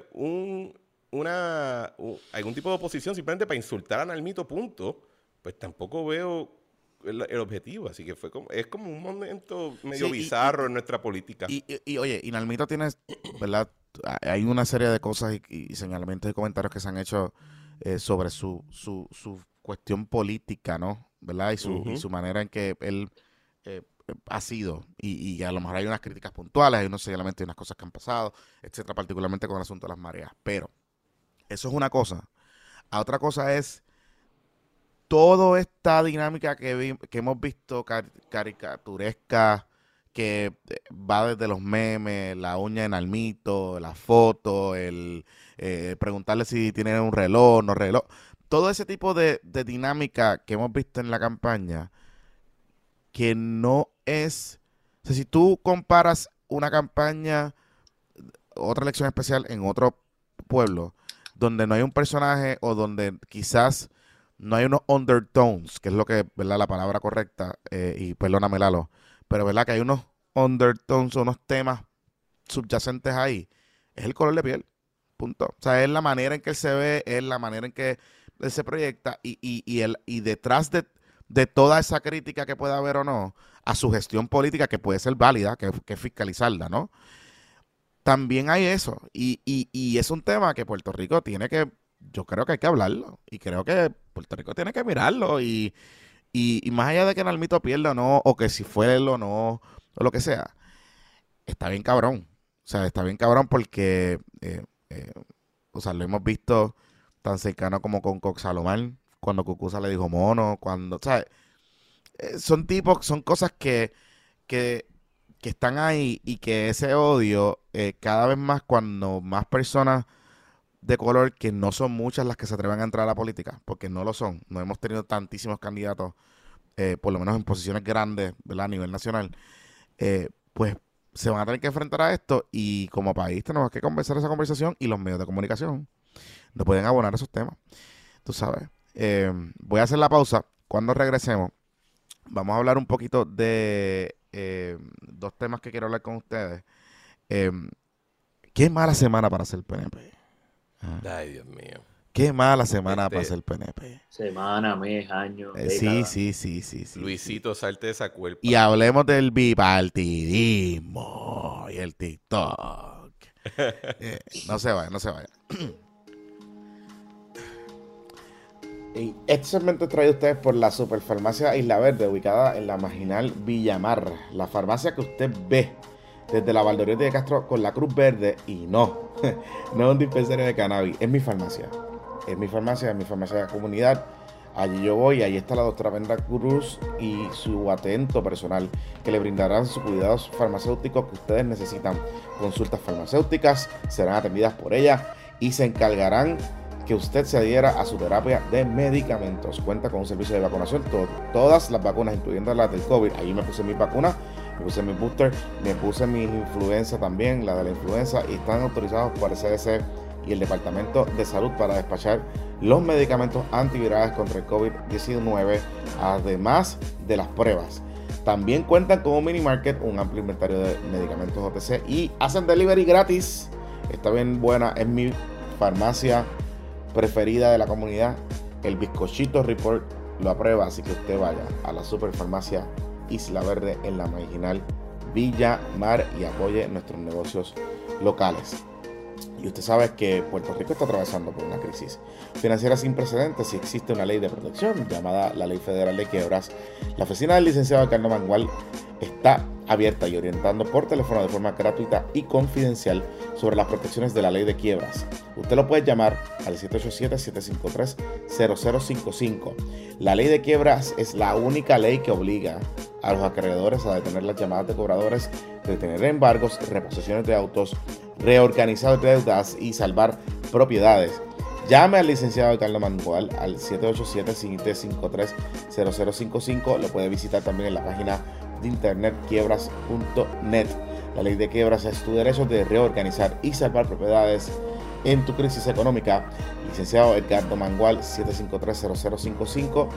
algún tipo de oposición simplemente para insultar a Nalmito, punto, pues tampoco veo el objetivo. Así que es como un momento medio bizarro en nuestra política. Y oye, y Nalmito tiene, ¿verdad? Hay una serie de cosas y señalamientos y comentarios que se han hecho sobre su cuestión política, ¿no? ¿Verdad? Y su manera en que él ha sido. Y a lo mejor hay unas críticas puntuales, hay unos señalamientos y unas cosas que han pasado, etcétera, particularmente con el asunto de las mareas. Pero eso es una cosa. Otra cosa es toda esta dinámica que hemos visto caricaturesca, que va desde los memes, la uña de Nalmito, la foto, el preguntarle si tiene un reloj, no reloj. Todo ese tipo de dinámica que hemos visto en la campaña, que no es... O sea, si tú comparas una campaña, otra elección especial en otro pueblo, donde no hay un personaje o donde quizás no hay unos undertones, que es lo que, ¿verdad? La palabra correcta, y perdóname Lalo, pero verdad que hay unos undertones o unos temas subyacentes ahí, es el color de piel, punto. O sea, es la manera en que él se ve, es la manera en que él se proyecta y detrás de toda esa crítica que pueda haber o no a su gestión política, que puede ser válida, que es fiscalizarla, ¿no? También hay eso y es un tema que Puerto Rico tiene que, yo creo que hay que hablarlo y creo que Puerto Rico tiene que mirarlo y más allá de que Nalmito pierda o no, o que si fue él o no, o lo que sea, está bien cabrón. O sea, está bien cabrón porque, o sea, lo hemos visto tan cercano como con Coxalomar, cuando Cucuza le dijo mono, cuando, o sea, son cosas que están ahí y que ese odio, cada vez más, cuando más personas de color, que no son muchas las que se atreven a entrar a la política, porque no lo son. No hemos tenido tantísimos candidatos, por lo menos en posiciones grandes, ¿verdad? A nivel nacional. Pues se van a tener que enfrentar a esto y como país tenemos que conversar esa conversación y los medios de comunicación no pueden abonar esos temas. Tú sabes. Voy a hacer la pausa. Cuando regresemos, vamos a hablar un poquito de dos temas que quiero hablar con ustedes. Qué mala semana para ser PNP. Ay, Dios mío. Qué mala semana para ser PNP. Semana, mes, año, Sí. Luisito, salte de esa cuerpa. Y hablemos del bipartidismo y el TikTok. No se vaya. Y este segmento es traído a ustedes por la Superfarmacia Isla Verde, ubicada en la marginal Villamar. La farmacia que usted ve desde la Valdoriotti de Castro con la Cruz Verde. Y no es un dispensario de cannabis, es mi farmacia. Es mi farmacia de comunidad. Allí yo voy, ahí está la doctora Brenda Cruz y su atento personal que le brindarán sus cuidados farmacéuticos que ustedes necesitan. Consultas farmacéuticas serán atendidas por ella y se encargarán que usted se adhiera a su terapia de medicamentos. Cuenta con un servicio de vacunación, todas las vacunas, incluyendo las del COVID. Ahí me puse mi vacuna, me puse mi booster, me puse mi influenza también, la de la influenza, y están autorizados por el CDC y el Departamento de Salud para despachar los medicamentos antivirales contra el COVID-19, además de las pruebas. También cuentan con un mini market, un amplio inventario de medicamentos OTC y hacen delivery gratis. Está bien buena, es mi farmacia preferida de la comunidad. El bizcochito report lo aprueba, así que usted vaya a la Superfarmacia Isla Verde en la marginal Villa Mar y apoye nuestros negocios locales. Y usted sabe que Puerto Rico está atravesando por una crisis financiera sin precedentes y existe una ley de protección llamada la Ley Federal de Quiebras. La oficina del licenciado Carlos Mangual está abierta y orientando por teléfono de forma gratuita y confidencial sobre las protecciones de la ley de quiebras. Usted lo puede llamar al 787-753-0055. La ley de quiebras es la única ley que obliga a los acreedores a detener las llamadas de cobradores, detener embargos, reposiciones de autos, reorganizar deudas y salvar propiedades. Llame al licenciado Carlos Mangual al 787-753-0055. Lo puede visitar también en la página de internet quiebras.net. La ley de quiebras es tu derecho de reorganizar y salvar propiedades en tu crisis económica. Licenciado Edgardo Mangual, 753-0055,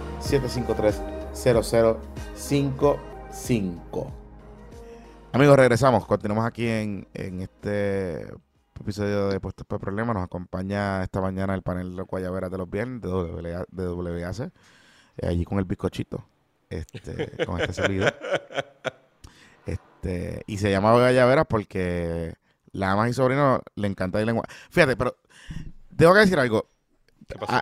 753-0055. Amigos, regresamos. Continuamos aquí en este episodio de Puestos por Problemas. Nos acompaña esta mañana el panel de los Guayaberas de los viernes de WAC, allí con el bizcochito, con este servidor. Y se llama Guayaberas porque Lamas y sobrino le encanta ir lengua. Fíjate, pero tengo que decir algo. ¿Qué pasó?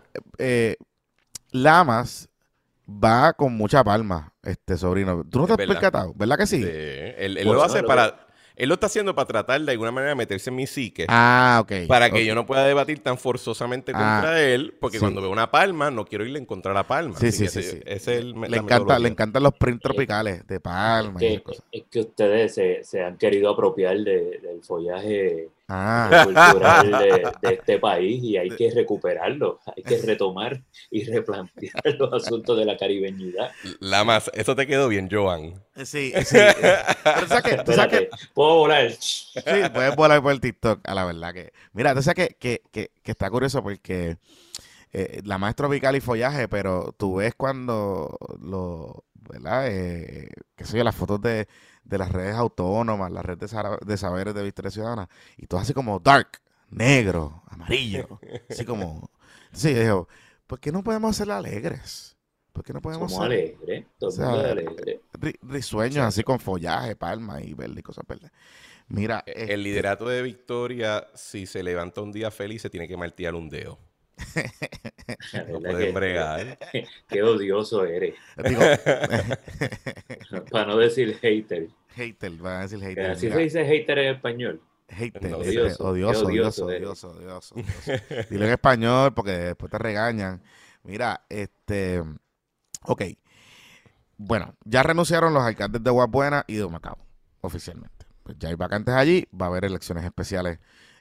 Lamas va con mucha palma, sobrino. ¿Tú no te has verdad. percatado? ¿Verdad que sí? Él lo hace él lo está haciendo para tratar de alguna manera de meterse en mi psique. Ok. Para que yo no pueda debatir tan forzosamente contra él, porque sí. cuando veo una palma, no quiero irle en contra de la palma. Sí. Ese es le encantan los prints tropicales de palma y esas cosas. Es que ustedes se han querido apropiar del follaje cultural de este país y hay que recuperarlo, hay que retomar y replantear los asuntos de la caribeñidad. Lamas, eso te quedó bien, Joan. Sí. Pero ¿tú sabes que puedo volar? Sí, puedes volar por el TikTok, a la verdad que... Mira, tú sabes que está curioso porque la más tropical y follaje, pero tú ves cuando ¿verdad? Qué sé yo, las fotos de las redes autónomas, las redes de saberes de Victoria Ciudadana, y todo así como dark, negro, amarillo, así como... Sí, yo digo, ¿por qué no podemos ser alegres? ¿Por qué no podemos Somos ser alegres, todo el mundo es alegre. risueños así con follaje, palma y verde y cosas verdes? Mira, el liderato de Victoria, si se levanta un día feliz, se tiene que martillar un dedo. No pueden bregar. Qué odioso eres. Digo, Para no decir hater. Hater, van a decir hater. Así se dice hater en español. Hater, No, odioso. Dilo en español porque después te regañan. Mira, ok. Bueno, ya renunciaron los alcaldes de Aguas Buenas y de Humacao, oficialmente. Pues ya hay vacantes allí, va a haber elecciones especiales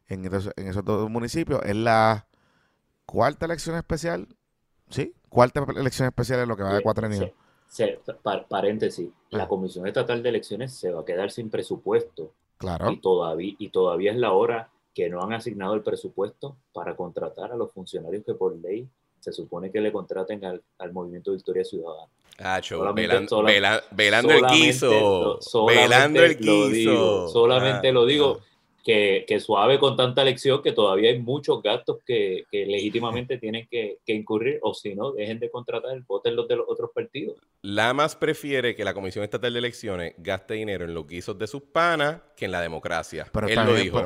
en esos dos municipios. Es la cuarta elección especial, ¿sí? Cuarta elección especial en lo que va de cuatrienio. Paréntesis, la Comisión Estatal de Elecciones se va a quedar sin presupuesto Claro. y todavía es la hora que no han asignado el presupuesto para contratar a los funcionarios que por ley se supone que le contraten al Movimiento Victoria Ciudadana. Velando el guiso. Velando el guiso. Solamente lo digo. Que suave con tanta elección, que todavía hay muchos gastos que legítimamente tienen que incurrir, o si no, dejen de contratar, voten los de los otros partidos. Lamas prefiere que la Comisión Estatal de Elecciones gaste dinero en los guisos de sus panas que en la democracia. Pero él lo dijo.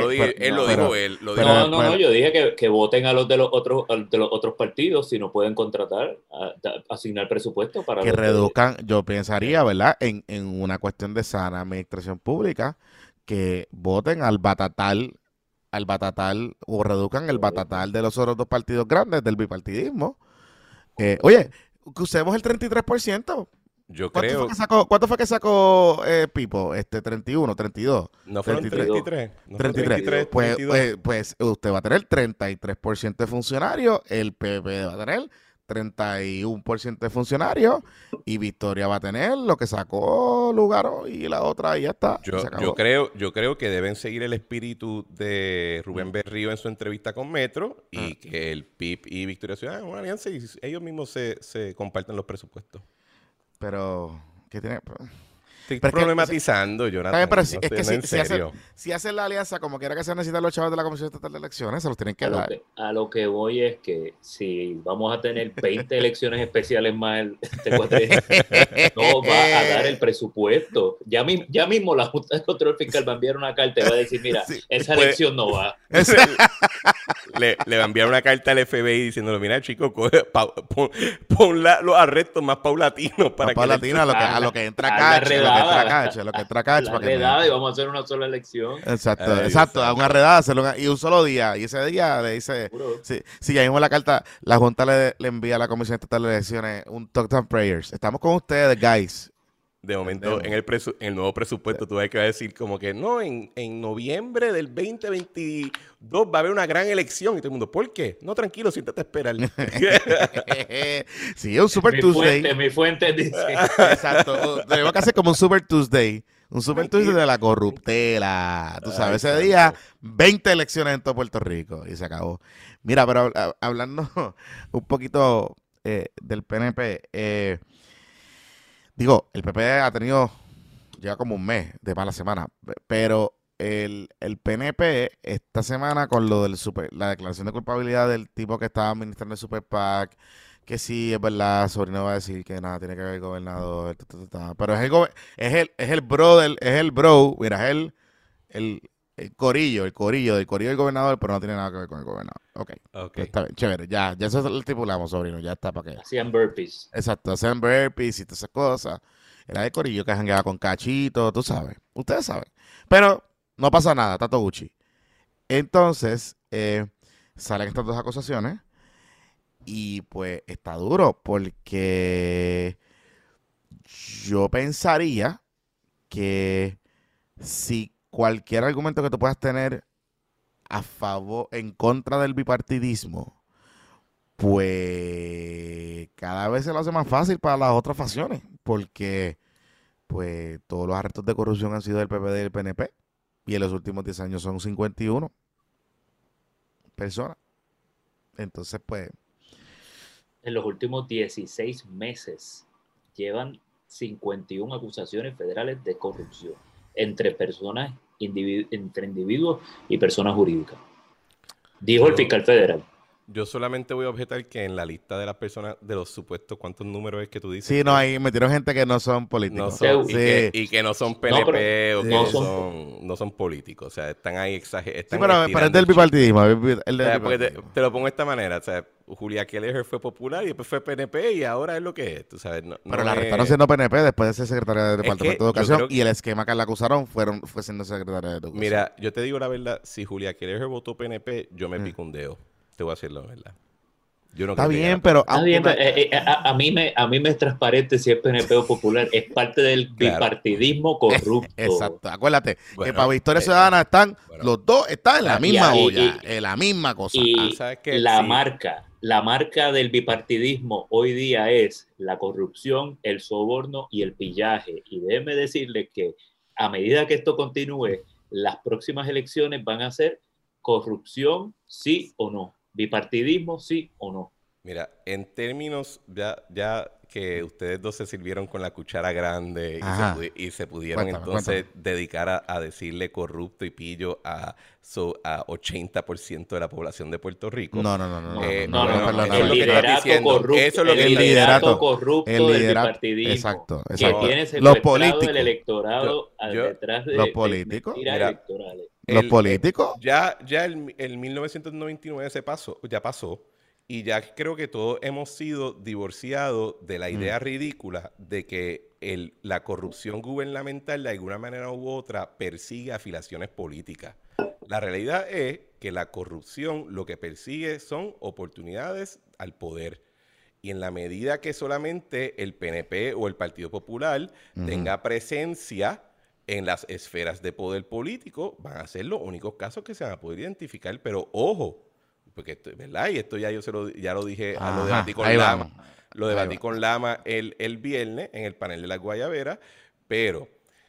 No, yo dije que voten a los de los otros partidos si no pueden contratar, asignar presupuesto para... Que reduzcan, yo pensaría, ¿verdad? En una cuestión de sana administración pública, que voten al batatal o reduzcan el batatal de los otros dos partidos grandes del bipartidismo. Oye, que usemos el 33%. Yo creo... ¿Cuánto fue que sacó Pipo? 31, 32. No fueron 33. No 33. Pues usted va a tener 33% de funcionarios, el PP va a tener 31% de funcionarios y Victoria va a tener lo que sacó Lugaro y la otra y ya está. Yo creo que deben seguir el espíritu de Rubén Berrío en su entrevista con Metro y que el PIB y Victoria Ciudadana una alianza y ellos mismos se comparten los presupuestos. Pero, ¿qué tiene? Estoy problematizando, Jonathan. Pero si hacen la alianza, como quiera que se necesitan los chavos de la Comisión Estatal de Elecciones, se los tienen que dar. A lo que voy es que si vamos a tener 20 elecciones especiales más este cuatrienio, no va a dar el presupuesto. Ya mismo la Junta de Control Fiscal va a enviar una carta y va a decir, mira, esa elección no va. Le va a enviar una carta al FBI diciéndole, mira, chico, pon los arrestos más paulatinos para a lo que entra cacho, lo que entra cacho. Y vamos a hacer una sola elección. Exacto, a una redada y un solo día. Y ese día le dice, si ya mismo la carta, la Junta le envía a la Comisión Estatal de Elecciones un Talk and Prayers. Estamos con ustedes, guys. De momento, en el nuevo presupuesto, tú vas a decir como que no, en noviembre del 2022 va a haber una gran elección. Y todo el mundo, ¿por qué? No, tranquilo, siéntate a esperar. Sí, un Super Tuesday. Mi fuente dice. Exacto. Tenemos que hacer como un Super Tuesday. Un Super Tuesday de la corruptela. Tú sabes, ese día, 20 elecciones en todo Puerto Rico. Y se acabó. Mira, pero hablando un poquito del PNP, digo, el PP lleva como un mes de mala semana, pero el PNP esta semana con lo del la declaración de culpabilidad del tipo que estaba administrando el Super PAC, que sí, es verdad, Sobrino va a decir que nada tiene que ver el gobernador, pero es el bro, mira, es el corillo del gobernador, pero no tiene nada que ver con el gobernador. Ok. Pues está bien, chévere, ya eso lo estipulamos, sobrino, ya está para qué. Hacían burpees. Exacto, hacían burpees y todas esas cosas. Era de corillo que jangueaba con Cachito, tú sabes, ustedes saben. Pero no pasa nada, está todo Gucci. Entonces, salen estas dos acusaciones y pues está duro porque yo pensaría que si cualquier argumento que tú puedas tener a favor, en contra del bipartidismo, pues cada vez se lo hace más fácil para las otras facciones, porque pues todos los arrestos de corrupción han sido del PPD y del PNP, y en los últimos 10 años son 51 personas. Entonces, pues... En los últimos 16 meses llevan 51 acusaciones federales de corrupción entre entre individuos y personas jurídicas. Dijo el fiscal federal. Yo solamente voy a objetar que en la lista de las personas, de los supuestos, ¿cuántos números es que tú dices? Sí, no, ahí metieron gente que no son políticos. Y que no son PNP o que no son políticos. O sea, están ahí exagerados. Sí, pero es del bipartidismo. Te lo pongo de esta manera. O sea, Julia Keller fue popular y después fue PNP y ahora es lo que es. Tú sabes, pero la arrestaron siendo PNP después de ser secretaria del Departamento de Educación y el esquema que la acusaron fue siendo secretaria de Educación. Mira, yo te digo la verdad, si Julia Keller votó PNP, yo me pico un dedo. Te voy a decir la verdad. Yo no Está creo que bien, gane. pero Está bien, aunque a mí me es transparente si es PNP o popular. Es parte del Claro. bipartidismo corrupto. exacto, acuérdate que Bueno, para Victoria Ciudadana están, bueno. los dos están en la Y- misma y- olla, y- en la misma cosa. Y ¿sabes qué? la Sí. marca del bipartidismo hoy día es la corrupción, el soborno y el pillaje. Y déjenme decirles que a medida que esto continúe, las próximas elecciones van a ser corrupción, sí o no. Bipartidismo, sí o no. Mira, en términos, ya que ustedes dos se sirvieron con la cuchara grande Ajá. y se pudieron Cuéntame, entonces dedicar a decirle corrupto y pillo a 80% de la población de Puerto Rico. No, No, perdóname. eso es lo que estás diciendo. corrupto, Eso es lo que el estás liderato diciendo. corrupto El del liderato, bipartidismo. exacto. Que No, tiene los secuestrado políticos. el electorado Yo- detrás de los políticos. mentiras Mira, electorales. Los políticos. Ya el 1999 ya pasó, y ya creo que todos hemos sido divorciados de la idea ridícula de que la corrupción gubernamental de alguna manera u otra persigue afiliaciones políticas. La realidad es que la corrupción lo que persigue son oportunidades al poder. Y en la medida que solamente el PNP o el Partido Popular tenga presencia en las esferas de poder político, van a ser los únicos casos que se van a poder identificar. Pero ojo, porque ¿verdad? Y esto ya ya lo dije, Ajá, lo debatí con ahí Lama. vamos. Lo Ahí debatí va. con Lama el viernes en el panel de la Guayabera, pero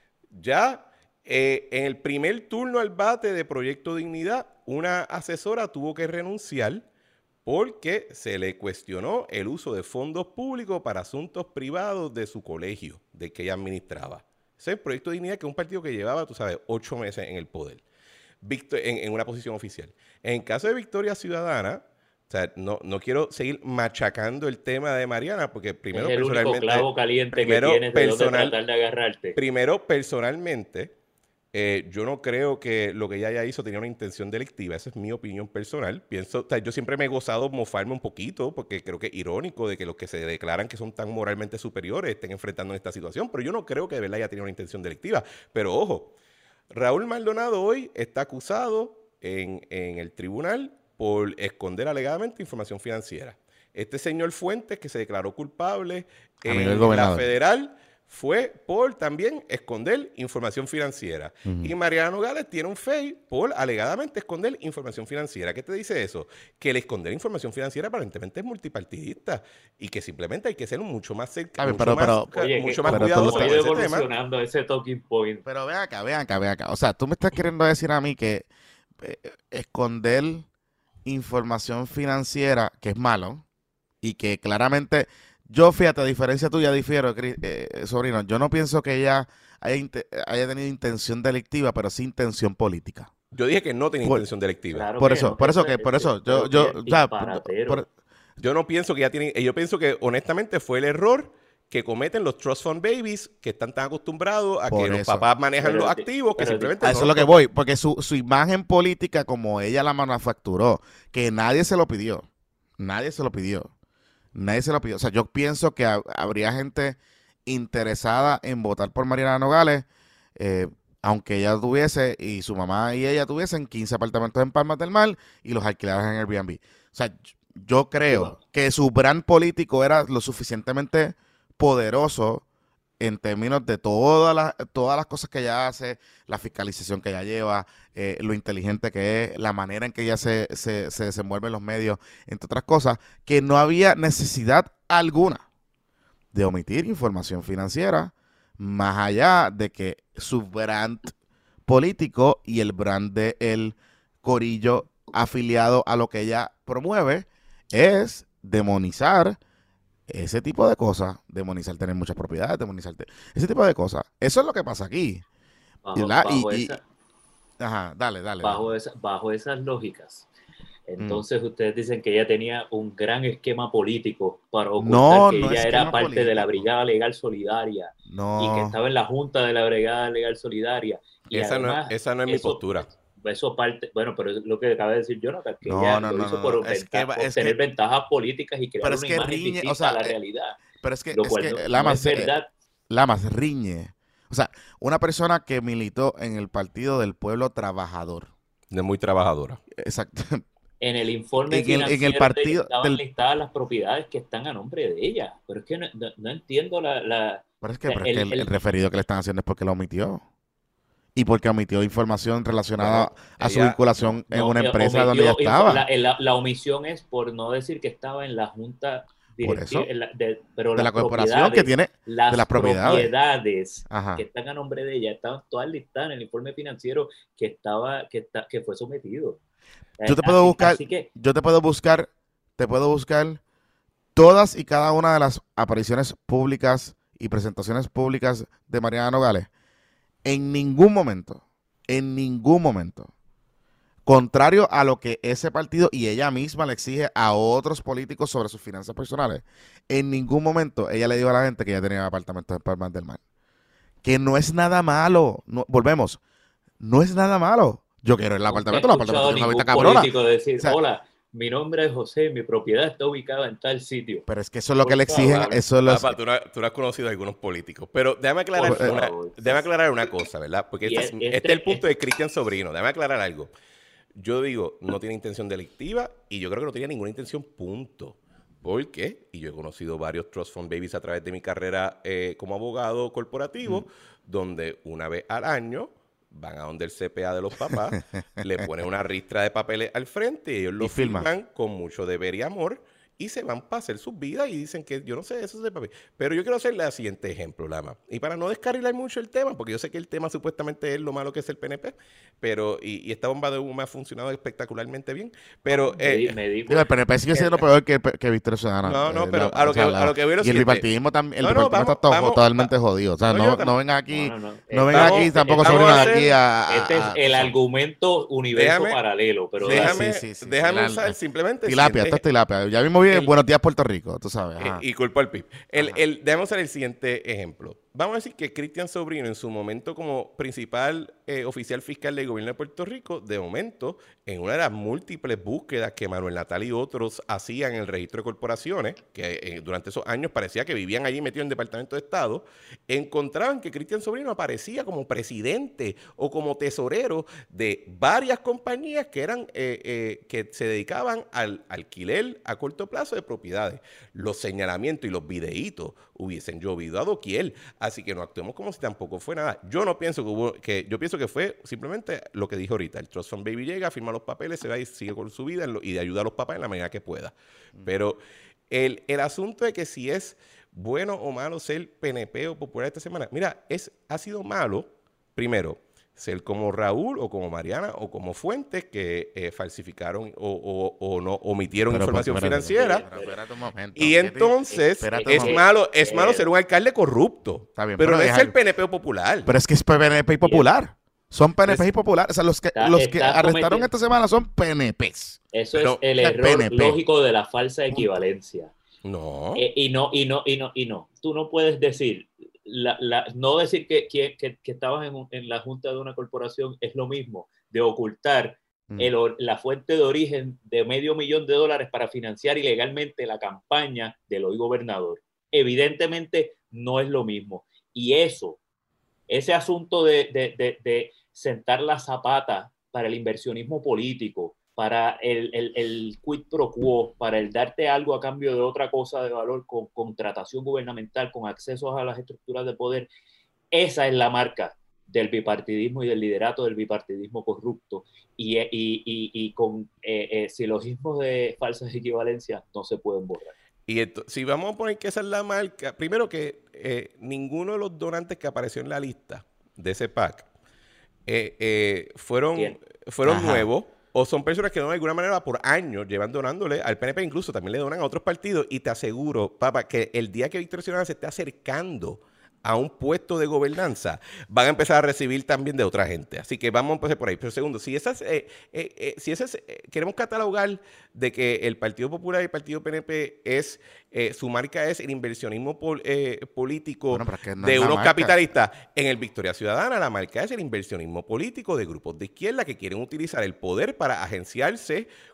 ya en el primer turno al bate de Proyecto Dignidad, una asesora tuvo que renunciar porque se le cuestionó el uso de fondos públicos para asuntos privados de su colegio, del que ella administraba. Ese es el Proyecto Dignidad, que es un partido que llevaba, 8 meses en el poder, en una posición oficial. En el caso de Victoria Ciudadana, o sea, no quiero seguir machacando el tema de Mariana, porque primero Es el único personalmente... clavo caliente que primero, tienes de dónde tratar de agarrarte. Primero, personalmente, yo no creo que lo que ella hizo tenía una intención delictiva. Esa es mi opinión personal. Yo siempre me he gozado mofarme un poquito, porque creo que es irónico de que los que se declaran que son tan moralmente superiores estén enfrentando esta situación, pero yo no creo que de verdad ella tenía una intención delictiva. Pero ojo, Raúl Maldonado hoy está acusado en el tribunal por esconder alegadamente información financiera. Este señor Fuentes, que se declaró culpable A nivel en la gobernador. federal, fue por también esconder información financiera. Y Mariana Nogales tiene un FEI por alegadamente esconder información financiera. ¿Qué te dice eso? Que el esconder información financiera aparentemente es multipartidista y que simplemente hay que ser mucho más cerca, Oye, mucho Oye, más pero cuidadoso ¿cómo con ha ido ese tema. evolucionando ese talking point? Pero ven acá. O sea, tú me estás queriendo decir a mí que esconder información financiera, que es malo, y que claramente, yo fíjate, a diferencia tuya, difiero, sobrino, yo no pienso que ella haya tenido intención delictiva, pero sí intención política. Yo dije que no tenía Por- intención delictiva. Claro Por que eso, no, por que eso, eso- por eso, pero yo, qué o sea, disparatero. Yo no pienso que ella tiene... Yo pienso que honestamente fue el error que cometen los trust fund babies, que están tan acostumbrados a Por que los eso. papás manejan Pero los di- activos, que pero di- simplemente a no eso es lo los que tocan. voy, porque su imagen política, como ella la manufacturó, que nadie se lo pidió. Nadie se lo pidió. O sea, yo pienso que habría gente interesada en votar por Mariana Nogales, aunque ella tuviese, y su mamá y ella tuviesen 15 apartamentos en Palmas del Mar y los alquilaran en Airbnb. O sea, yo creo que su brand político era lo suficientemente poderoso en términos de todas las cosas que ella hace, la fiscalización que ella lleva, lo inteligente que es, la manera en que ella se desenvuelve en los medios, entre otras cosas, que no había necesidad alguna de omitir información financiera, más allá de que su brand político y el brand del corillo afiliado a lo que ella promueve es demonizar ese tipo de cosas, demonizar tener muchas propiedades, ese tipo de cosas. Eso es lo que pasa aquí. Ajá, dale. Bajo esas lógicas, entonces ustedes dicen que ella tenía un gran esquema político para ocultar que ella era parte de la Brigada Legal Solidaria y que estaba en la junta de la Brigada Legal Solidaria. Y esa además, no es mi postura. Eso parte, bueno, pero es lo que acaba de decir Jonathan, que No, ella no, lo no, hizo no, por no. Es que- obtener ventajas políticas y crear pero es una que imagen riñe, distinta o sea, a la realidad. Pero es que, Lo cual no es verdad. Lamas riñe. O sea, una persona que militó en el Partido del Pueblo Trabajador. Es muy trabajadora. Exacto. En el informe en financiero el partido estaban listadas las propiedades que están a nombre de ella. Pero es que no entiendo Pero es que el referido que le están haciendo es porque lo omitió. Y porque omitió información relacionada a su vinculación en una empresa donde ella estaba. La omisión es por no decir que estaba en la junta directiva, pero de la corporación que tiene de las propiedades que están a nombre de ella estaban todas listadas en el informe financiero que fue sometido. Yo te puedo buscar todas y cada una de las apariciones públicas y presentaciones públicas de Mariana Nogales. En ningún momento, contrario a lo que ese partido y ella misma le exige a otros políticos sobre sus finanzas personales, en ningún momento ella le dijo a la gente que ella tenía apartamentos en Palmas del Mar. Que no es nada malo. Volvemos. No es nada malo. Yo quiero el apartamento, los apartamentos son una vista cabrona. Político decir, hola, mi nombre es José, mi propiedad está ubicada en tal sitio. Pero es que eso es lo que le exigen. Papá, tú no has conocido a algunos políticos. Pero déjame aclarar una cosa, ¿verdad? Porque este es el punto de Cristian Sobrino. Déjame aclarar algo. Yo digo, no tiene intención delictiva y yo creo que no tenía ninguna intención, punto. ¿Por qué? Y yo he conocido varios Trust Fund Babies a través de mi carrera como abogado corporativo, donde una vez al año van a donde el CPA de los papás, le ponen una ristra de papeles al frente y ellos lo firman con mucho deber y amor y se van para hacer sus vidas y dicen que yo no sé, eso es de papel. Pero yo quiero hacerle el siguiente ejemplo, Lama. Y para no descarrilar mucho el tema, porque yo sé que el tema supuestamente es lo malo que es el PNP, pero y esta bomba de humo ha funcionado espectacularmente bien. Pero el PNP sigue siendo peor que Victoria Ciudadana. No, pero a lo que veo y el bipartidismo también, el bipartidismo está totalmente jodido. O sea, no vengan aquí, no vengan aquí tampoco sobre aquí a... Este es el argumento universo paralelo, pero déjame usar simplemente... Tilapia, esto es tilapia. Ya mismo vi Buenos Días Puerto Rico, tú sabes. Y culpa al PIB. Déjame usar el siguiente ejemplo. Vamos a decir que Cristian Sobrino, en su momento como principal oficial fiscal del gobierno de Puerto Rico, de momento, en una de las múltiples búsquedas que Manuel Natal y otros hacían en el registro de corporaciones, que durante esos años parecía que vivían allí metidos en el Departamento de Estado, encontraban que Cristian Sobrino aparecía como presidente o como tesorero de varias compañías que eran que se dedicaban al alquiler a corto plazo de propiedades. Los señalamientos y los videitos hubiesen llovido a doquier. Así que no actuemos como si tampoco fue nada. Yo no pienso yo pienso que fue simplemente lo que dije ahorita. El Trust Fund Baby llega, firma los papeles, se va y sigue con su vida y de ayuda a los papás en la manera que pueda. Pero el asunto de que si es bueno o malo ser PNP o popular esta semana, mira, ha sido malo, primero, ser como Raúl o como Mariana o como Fuentes que falsificaron o no omitieron información financiera. Espérate un momento. Y entonces es malo ser un alcalde corrupto. Está bien, pero no es el PNP o popular. Pero es que es PNP y popular. Son PNP y populares. O sea, los que arrestaron esta semana son PNPs. Eso es el error lógico de la falsa equivalencia. No. Y no. Tú no puedes decir... no decir que estabas en la junta de una corporación es lo mismo de ocultar la fuente de origen de $500,000 para financiar ilegalmente la campaña del hoy gobernador. Evidentemente no es lo mismo. Y ese asunto de sentar la zapata para el inversionismo político, para el quid pro quo, para el darte algo a cambio de otra cosa de valor, con contratación gubernamental, con accesos a las estructuras de poder, esa es la marca del bipartidismo y del liderato del bipartidismo corrupto. Y con silogismos de falsas equivalencias no se pueden borrar. Y si vamos a poner que esa es la marca, primero que ninguno de los donantes que apareció en la lista de ese PAC fueron nuevos. O son personas que de alguna manera por años llevan donándole al PNP, incluso también le donan a otros partidos. Y te aseguro, papá, que el día que Victoria Ciudadana se esté acercando a un puesto de gobernanza, van a empezar a recibir también de otra gente. Así que vamos a empezar por ahí. Pero segundo, si queremos catalogar de que el Partido Popular y el Partido PNP su marca es el inversionismo político de unos capitalistas, en el Victoria Ciudadana la marca es el inversionismo político de grupos de izquierda que quieren utilizar el poder para agenciarse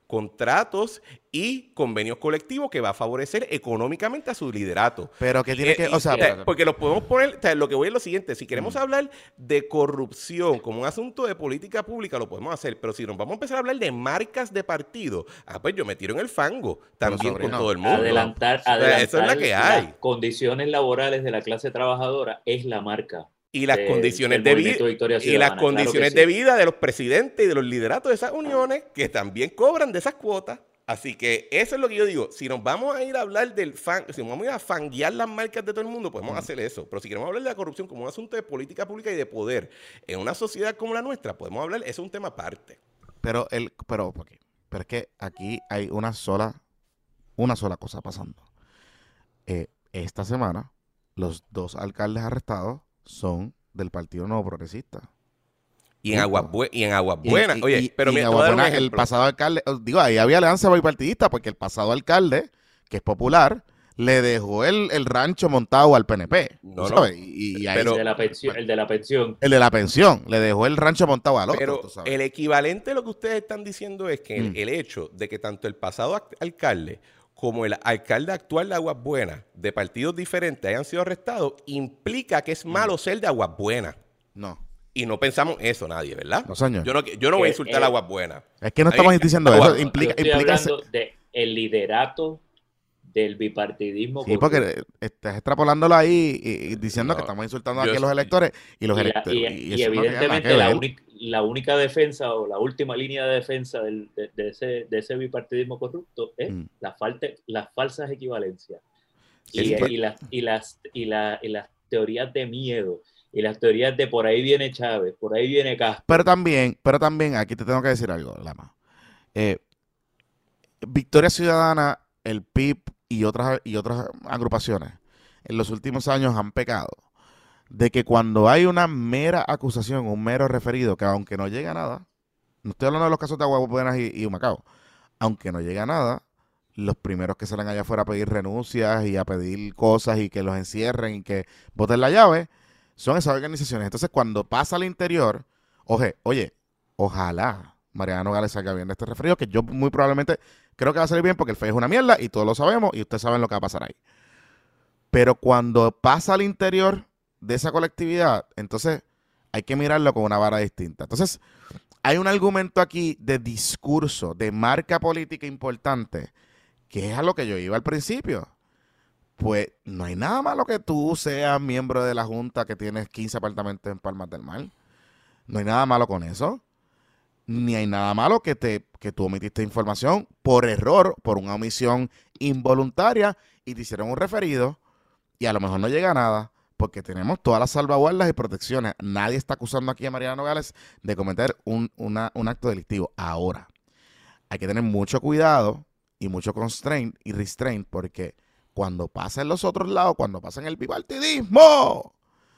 contratos y convenios colectivos que va a favorecer económicamente a su liderato. Pero que tiene que, o sea, porque los podemos poner, o sea, lo que voy es lo siguiente, si queremos hablar de corrupción como un asunto de política pública, lo podemos hacer, pero si nos vamos a empezar a hablar de marcas de partido, pues yo me tiro en el fango también con todo el mundo. Adelantar eso es la que hay. Las condiciones laborales de la clase trabajadora es la marca. Y las condiciones de vida de vida de los presidentes y de los lideratos de esas uniones que también cobran de esas cuotas. Así que eso es lo que yo digo. Si nos vamos a ir a hablar si nos vamos a ir a fanguear las marcas de todo el mundo, podemos hacer eso. Pero si queremos hablar de la corrupción como un asunto de política pública y de poder en una sociedad como la nuestra, podemos hablar, eso es un tema aparte. Pero es que aquí hay una sola cosa pasando. Esta semana, los 2 alcaldes arrestados son del Partido Nuevo Progresista. Y en Aguas Buenas, oye, pero mira, el pasado alcalde, digo, ahí había alianza bipartidista porque el pasado alcalde, que es popular, le dejó el rancho montado al PNP. ¿Sabes? Pero el de la pensión. El de la pensión, le dejó el rancho montado al otro. Pero el equivalente a lo que ustedes están diciendo es que el hecho de que tanto el pasado alcalde como el alcalde actual de Aguas Buenas, de partidos diferentes, hayan sido arrestados, implica que es malo ser de Aguas Buenas. No. Y no pensamos eso nadie, ¿verdad? No, señor. Yo no voy a insultar a Aguas Buenas. Es que no estamos diciendo eso. Implica hablando del liderato del bipartidismo. Sí, porque estás extrapolándolo ahí y diciendo que estamos insultando aquí a los electores y los electores. Y evidentemente la única defensa o la última línea de defensa de ese bipartidismo corrupto es las falsas equivalencias y las teorías de miedo y las teorías de por ahí viene Chávez, por ahí viene Castro. Pero también aquí te tengo que decir algo, Lama. Victoria Ciudadana, el PIB y otras agrupaciones en los últimos años han pecado de que cuando hay una mera acusación, un mero referido, que aunque no llega a nada, no estoy hablando de los casos de Aguas Buenas y Humacao, aunque no llega a nada, los primeros que salen allá afuera a pedir renuncias y a pedir cosas y que los encierren y que boten la llave, son esas organizaciones. Entonces, cuando pasa al interior, oye, ojalá Mariana Nogales salga bien de este referido, que yo muy probablemente creo que va a salir bien porque el FEI es una mierda y todos lo sabemos y ustedes saben lo que va a pasar ahí. Pero cuando pasa al interior de esa colectividad, entonces hay que mirarlo con una vara distinta. Entonces, hay un argumento aquí de discurso, de marca política importante, que es a lo que yo iba al principio. Pues no hay nada malo que tú seas miembro de la Junta que tienes 15 apartamentos en Palmas del Mar. No hay nada malo con eso. Ni hay nada malo que tú omitiste información por error, por una omisión involuntaria y te hicieron un referido y a lo mejor no llega a nada porque tenemos todas las salvaguardas y protecciones. Nadie está acusando aquí a Mariana Nogales de cometer un acto delictivo. Ahora, hay que tener mucho cuidado y mucho constraint y restraint porque cuando pasa en los otros lados, cuando pasa en el bipartidismo,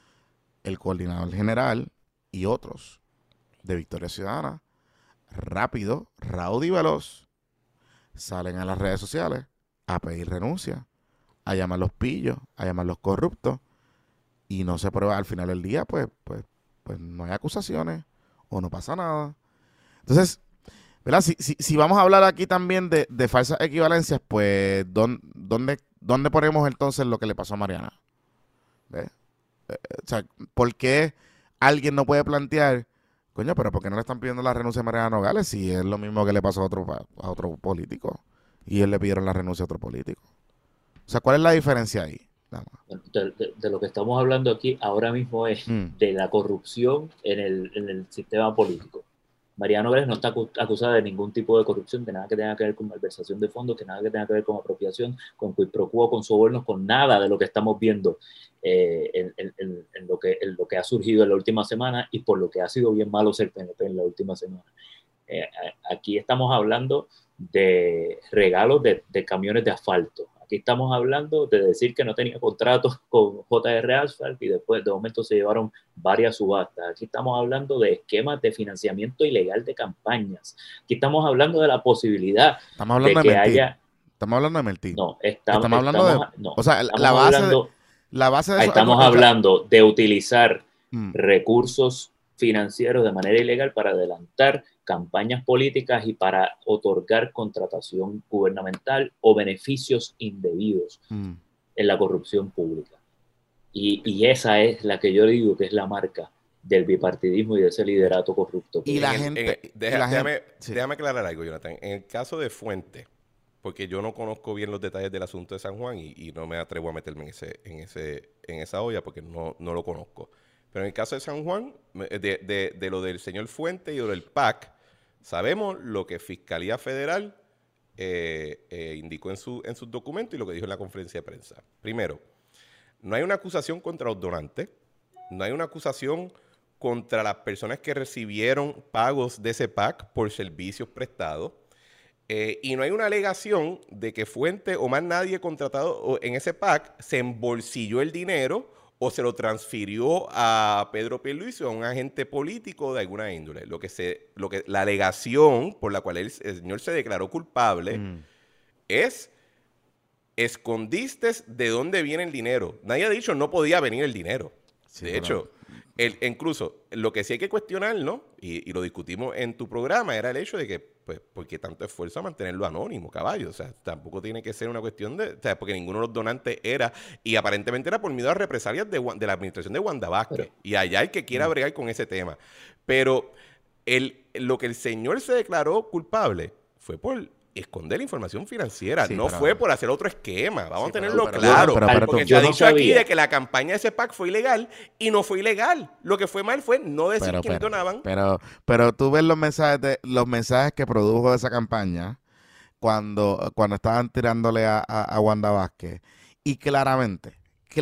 el coordinador general y otros de Victoria Ciudadana, rápido, raudo y veloz, salen a las redes sociales a pedir renuncia, a llamar los pillos, a llamar los corruptos, y no se prueba al final del día, pues no hay acusaciones o no pasa nada. Entonces, ¿verdad? Si vamos a hablar aquí también de falsas equivalencias, pues ¿dónde ponemos entonces lo que le pasó a Mariana? ¿Ves? O sea, ¿por qué alguien no puede plantear, coño, pero por qué no le están pidiendo la renuncia a Mariana Nogales si es lo mismo que le pasó a otro político? Y él le pidieron la renuncia a otro político. O sea, ¿cuál es la diferencia ahí? De lo que estamos hablando aquí ahora mismo es de la corrupción en el sistema político. Mariana Nogales no está acusada de ningún tipo de corrupción, de nada que tenga que ver con malversación de fondos, que nada que tenga que ver con apropiación, con quid pro quo, con sobornos, con nada de lo que estamos viendo en lo que ha surgido en la última semana y por lo que ha sido bien malo ser PNP en la última semana. Aquí estamos hablando de regalos de camiones de asfalto. Aquí estamos hablando de decir que no tenía contratos con JR Asphalt y después de momento se llevaron varias subastas. Aquí estamos hablando de esquemas de financiamiento ilegal de campañas. Aquí estamos hablando de la posibilidad de que haya... Estamos hablando de mentir. No, estamos hablando de... No, o sea, la base de eso... Estamos hablando de utilizar recursos financieros de manera ilegal para adelantar campañas políticas y para otorgar contratación gubernamental o beneficios indebidos en la corrupción pública. Y esa es la que yo digo que es la marca del bipartidismo y de ese liderato corrupto. Y la gente... Déjame aclarar algo, Jonathan. En el caso de Fuente, porque yo no conozco bien los detalles del asunto de San Juan y no me atrevo a meterme en esa olla porque no lo conozco. Pero en el caso de San Juan, de lo del señor Fuente y lo del PAC, sabemos lo que Fiscalía Federal indicó en sus documentos y lo que dijo en la conferencia de prensa. Primero, no hay una acusación contra los donantes, no hay una acusación contra las personas que recibieron pagos de ese PAC por servicios prestados, y no hay una alegación de que Fuente o más nadie contratado en ese PAC se embolsilló el dinero o se lo transfirió a Pedro Pierluisi o a un agente político de alguna índole. La alegación por la cual el señor se declaró culpable es: escondiste de dónde viene el dinero. Nadie ha dicho no podía venir el dinero. Sí, de hecho, incluso lo que sí hay que cuestionar, ¿no? Y lo discutimos en tu programa, era el hecho de que, pues, ¿por qué tanto esfuerzo a mantenerlo anónimo, caballo? O sea, tampoco tiene que ser una cuestión de... O sea, porque ninguno de los donantes era... Y aparentemente era por miedo a represalias de la administración de Wanda Vázquez. Y allá el que quiera bregar con ese tema. Pero lo que el señor se declaró culpable fue por esconder la información financiera, sí, no fue por hacer otro esquema. Vamos a tenerlo claro. Porque se ha dicho aquí de que la campaña de ese PAC fue ilegal y no fue ilegal. Lo que fue mal fue no decir quiénes donaban. Pero tú ves los mensajes que produjo esa campaña cuando estaban tirándole a Wanda Vázquez, y claramente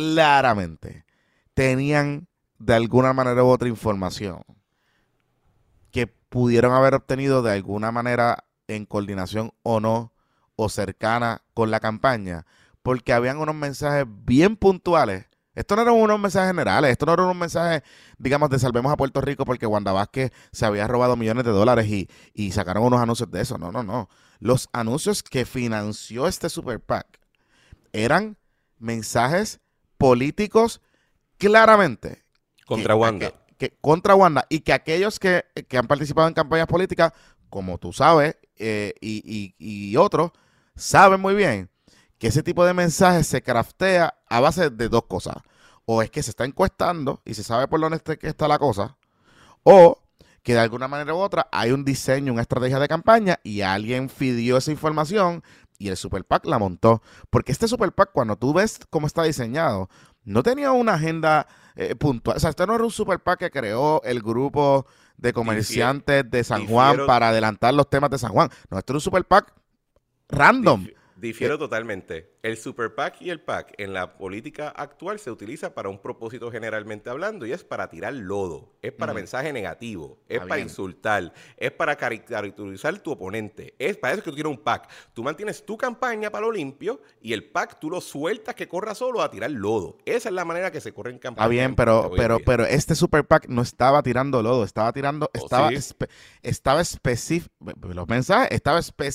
tenían de alguna manera u otra información que pudieron haber obtenido de alguna manera en coordinación o no, o cercana con la campaña, porque habían unos mensajes bien puntuales. Esto no eran unos mensajes generales, esto no eran unos mensajes, digamos, de salvemos a Puerto Rico porque Wanda Vázquez se había robado millones de dólares y sacaron unos anuncios de eso. No. Los anuncios que financió este Super PAC eran mensajes políticos claramente. Contra Wanda. Contra Wanda, y que aquellos que han participado en campañas políticas, como tú sabes, y otros, saben muy bien que ese tipo de mensajes se craftea a base de dos cosas. O es que se está encuestando y se sabe por dónde está la cosa, o que de alguna manera u otra hay un diseño, una estrategia de campaña y alguien pidió esa información y el Super PAC la montó. Porque este Super PAC, cuando tú ves cómo está diseñado, no tenía una agenda puntual. O sea, esto no era un Super PAC que creó el grupo de comerciantes de San Juan para adelantar los temas de San Juan. No, esto era un Super PAC random. Difiero totalmente. El Super PAC y el PAC en la política actual se utiliza para un propósito generalmente hablando, y es para tirar lodo, es para mensaje negativo, es para insultar, es para caricaturizar tu oponente. Es para eso que tú tienes un PAC. Tú mantienes tu campaña para lo limpio y el PAC tú lo sueltas que corra solo a tirar lodo. Esa es la manera que se corre en campaña. Está bien, pero este Super PAC no estaba tirando lodo, estaba tirando, estaba específico, los mensajes estaba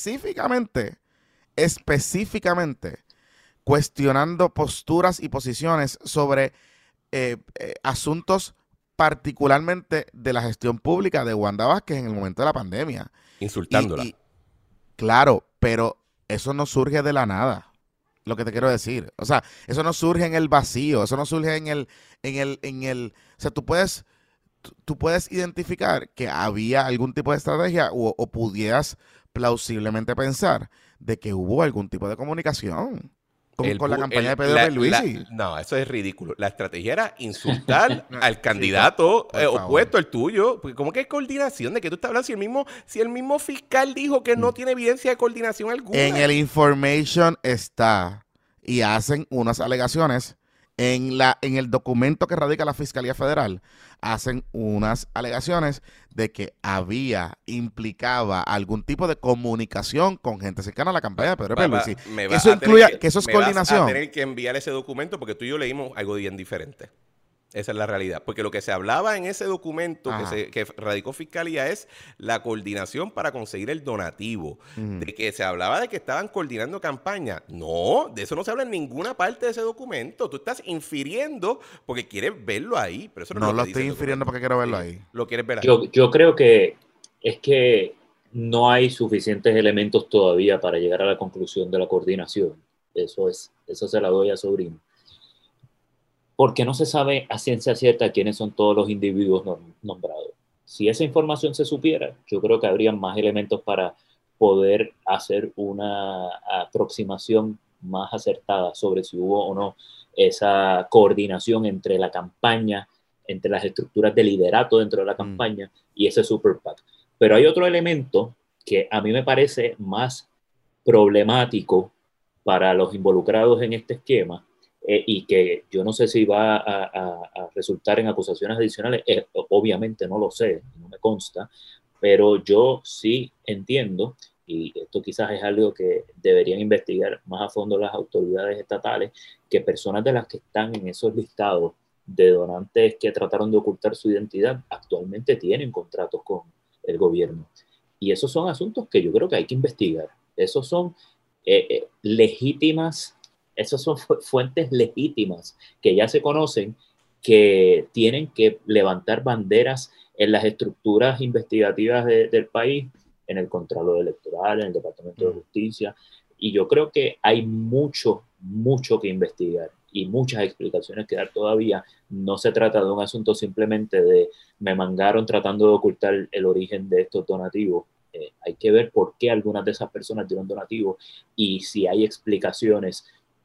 específicamente cuestionando posturas y posiciones sobre asuntos particularmente de la gestión pública de Wanda Vázquez en el momento de la pandemia. Insultándola. Claro, pero eso no surge de la nada, lo que te quiero decir. O sea, eso no surge en el vacío, eso no surge en el o sea, tú puedes identificar que había algún tipo de estrategia o pudieras plausiblemente pensar de que hubo algún tipo de comunicación con la campaña de Pedro Pierluisi. No, eso es ridículo. La estrategia era insultar al candidato opuesto al tuyo. Porque ¿cómo que es coordinación? ¿De qué tú estás hablando? Si el mismo fiscal dijo que no tiene evidencia de coordinación alguna. En el information está, y hacen unas alegaciones en el documento que radica la Fiscalía Federal, hacen unas alegaciones de que implicaba algún tipo de comunicación con gente cercana a la campaña de Pedro Pierluisi. Eso incluye que eso es coordinación. Vas a tener que enviar ese documento porque tú y yo leímos algo bien diferente. Esa es la realidad. Porque lo que se hablaba en ese documento que radicó Fiscalía es la coordinación para conseguir el donativo. De que se hablaba de que estaban coordinando campaña. No, de eso no se habla en ninguna parte de ese documento. Tú estás infiriendo porque quieres verlo ahí. Pero eso no lo estoy infiriendo porque quiero verlo ahí. Lo quieres ver ahí. Yo creo que es que no hay suficientes elementos todavía para llegar a la conclusión de la coordinación. Eso se la doy a Sobrino. Porque no se sabe a ciencia cierta quiénes son todos los individuos nombrados. Si esa información se supiera, yo creo que habría más elementos para poder hacer una aproximación más acertada sobre si hubo o no esa coordinación entre la campaña, entre las estructuras de liderato dentro de la campaña y ese super PAC. Pero hay otro elemento que a mí me parece más problemático para los involucrados en este esquema, y que yo no sé si va a resultar en acusaciones adicionales, obviamente no lo sé, no me consta, pero yo sí entiendo, y esto quizás es algo que deberían investigar más a fondo las autoridades estatales, que personas de las que están en esos listados de donantes que trataron de ocultar su identidad actualmente tienen contratos con el gobierno. Y esos son asuntos que yo creo que hay que investigar. Esos son legítimas. Esas son fuentes legítimas que ya se conocen, que tienen que levantar banderas en las estructuras investigativas del país, en el Contralor Electoral, en el Departamento de Justicia. Y yo creo que hay mucho que investigar y muchas explicaciones que dar todavía. No se trata de un asunto simplemente de me mangaron tratando de ocultar el origen de estos donativos. Hay que ver por qué algunas de esas personas dieron donativos y si hay explicaciones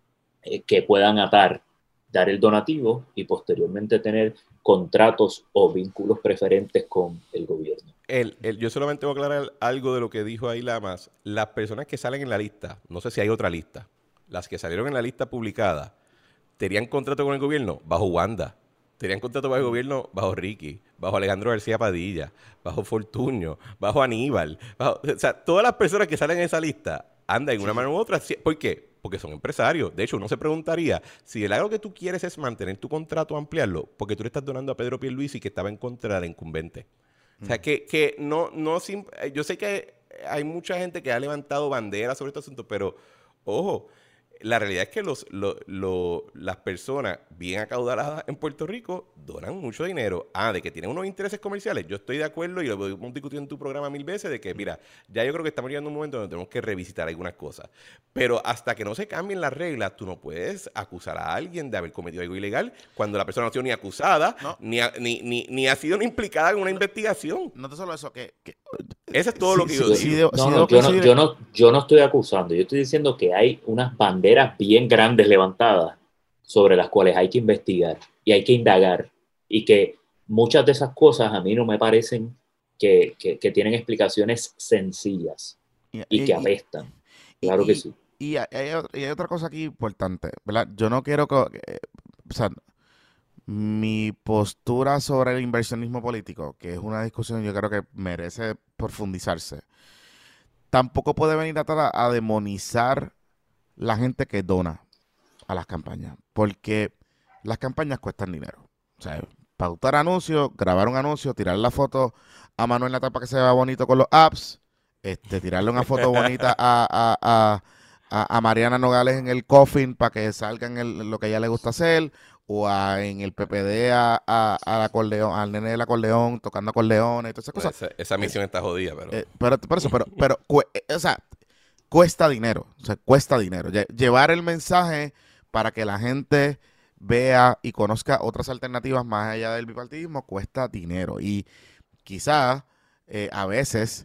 que puedan dar el donativo y posteriormente tener contratos o vínculos preferentes con el gobierno. Yo solamente voy a aclarar algo de lo que dijo ahí Lamas. Las personas que salen en la lista, no sé si hay otra lista, las que salieron en la lista publicada, ¿tenían contrato con el gobierno? Bajo Wanda. ¿Tenían contrato bajo el gobierno? Bajo Ricky, bajo Alejandro García Padilla, bajo Fortuño, bajo Aníbal. O sea, todas las personas que salen en esa lista andan en una manera u otra. ¿Por qué? Porque son empresarios. De hecho, uno se preguntaría si algo que tú quieres es mantener tu contrato, ampliarlo, porque tú le estás donando a Pedro Pierluisi, que estaba en contra de la incumbente. O sea, que no, yo sé que hay mucha gente que ha levantado banderas sobre este asunto, pero, ojo, la realidad es que las personas bien acaudaladas en Puerto Rico donan mucho dinero. De que tienen unos intereses comerciales. Yo estoy de acuerdo y lo hemos discutido en tu programa 1000 veces de que, mira, ya yo creo que estamos llegando a un momento donde tenemos que revisitar algunas cosas. Pero hasta que no se cambien las reglas, tú no puedes acusar a alguien de haber cometido algo ilegal cuando la persona no ha sido ni acusada, ni ha sido ni implicada en una investigación. No te solo eso, que eso es todo lo que yo digo. Yo no estoy acusando. Yo estoy diciendo que hay unas banderas bien grandes levantadas sobre las cuales hay que investigar y hay que indagar, y que muchas de esas cosas a mí no me parecen que tienen explicaciones sencillas y que apestan. Claro que sí. Y hay otra cosa aquí importante, ¿verdad? Yo no quiero que... o sea, mi postura sobre el inversionismo político, que es una discusión yo creo que merece profundizarse, tampoco puede venir a demonizar la gente que dona a las campañas, porque las campañas cuestan dinero. O sea, pautar anuncios, grabar un anuncio, tirar la foto a mano en la tapa que se vea bonito con los apps, tirarle una foto bonita a Mariana Nogales en el coffin para que salga en lo que a ella le gusta hacer, o en el PPD al acordeón, al nene del acordeón tocando acordeones y todas esas cosas. Esa misión está jodida, pero... o sea, cuesta dinero. O sea, cuesta dinero. Llevar el mensaje para que la gente vea y conozca otras alternativas más allá del bipartidismo cuesta dinero. Y quizás a veces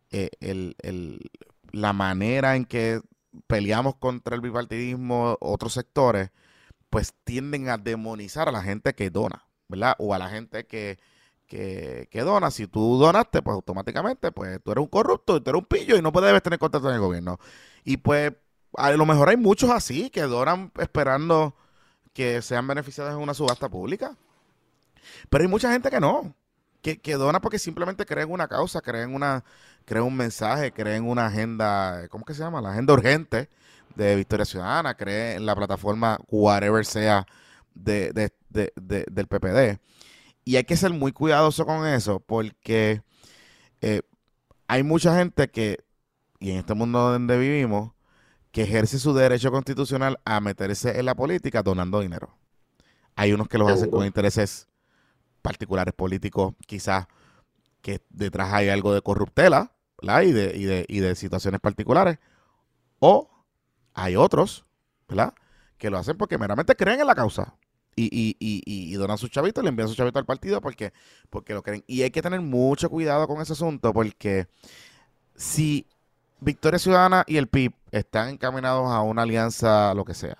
la manera en que peleamos contra el bipartidismo, otros sectores, pues tienden a demonizar a la gente que dona, ¿verdad? O a la gente que dona. Si tú donaste, pues automáticamente, pues tú eres un corrupto, tú eres un pillo y no debes tener contacto en el gobierno. Y pues a lo mejor hay muchos así que donan esperando que sean beneficiados en una subasta pública. Pero hay mucha gente que no, que dona porque simplemente creen una causa, creen un mensaje, creen una agenda, ¿cómo que se llama? La agenda urgente de Victoria Ciudadana, cree en la plataforma whatever sea del PPD. Y hay que ser muy cuidadoso con eso porque hay mucha gente y en este mundo donde vivimos, que ejerce su derecho constitucional a meterse en la política donando dinero. Hay unos que los hacen con intereses particulares políticos, quizás que detrás hay algo de corruptela, ¿verdad? Y de situaciones particulares, o hay otros, ¿verdad? Que lo hacen porque meramente creen en la causa y donan sus chavitos, le envían sus chavitos al partido porque lo creen. Y hay que tener mucho cuidado con ese asunto porque si Victoria Ciudadana y el PIB están encaminados a una alianza, lo que sea,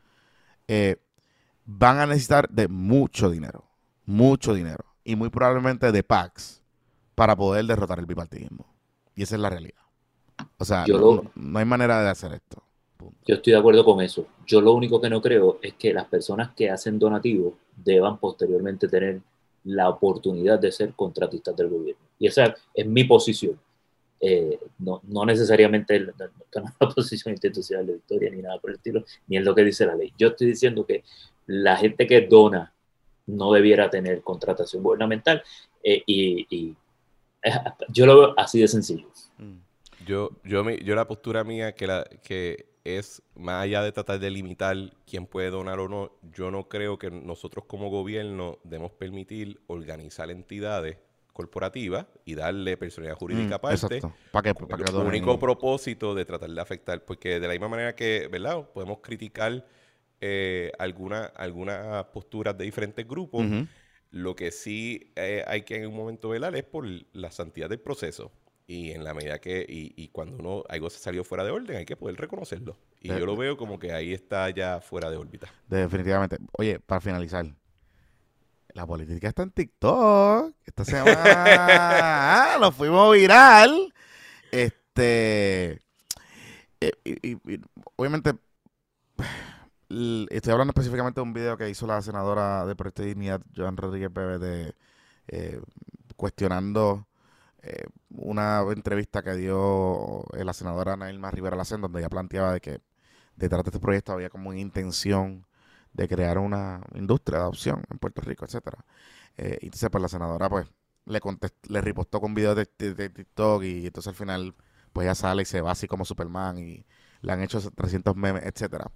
van a necesitar de mucho dinero y muy probablemente de PACs para poder derrotar el bipartidismo. Y esa es la realidad. O sea, no hay manera de hacer esto. Punto. Yo estoy de acuerdo con eso. Yo lo único que no creo es que las personas que hacen donativos deban posteriormente tener la oportunidad de ser contratistas del gobierno. Y esa es mi posición. No necesariamente la posición institucional de Victoria ni nada por el estilo, ni es lo que dice la ley. Yo estoy diciendo que la gente que dona no debiera tener contratación gubernamental yo lo veo así de sencillo. Yo la postura mía que es, más allá de tratar de limitar quién puede donar o no, yo no creo que nosotros como gobierno debemos permitir organizar entidades corporativas y darle personalidad jurídica aparte. Exacto. ¿Para qué? Con el único propósito de tratar de afectar, porque de la misma manera que, ¿verdad? Podemos criticar algunas posturas de diferentes grupos. Lo que sí hay que en un momento velar es por la santidad del proceso. Y en la medida y cuando algo se salió fuera de orden, hay que poder reconocerlo. Y yo lo veo como que ahí está ya fuera de órbita. Definitivamente. Oye, para finalizar, la política está en TikTok. Esta semana nos fuimos viral. Obviamente, estoy hablando específicamente de un video que hizo la senadora de Proyecto de Dignidad, Joan Rodríguez Bebe, cuestionando una entrevista que dio la senadora Ana Irma Rivera Lacén, donde ella planteaba de que detrás de este proyecto había como una intención de crear una industria de adopción en Puerto Rico, etcétera. Entonces, pues la senadora pues le ripostó con videos de TikTok y entonces al final pues ella sale y se va así como Superman y le han hecho 300 memes, etcétera.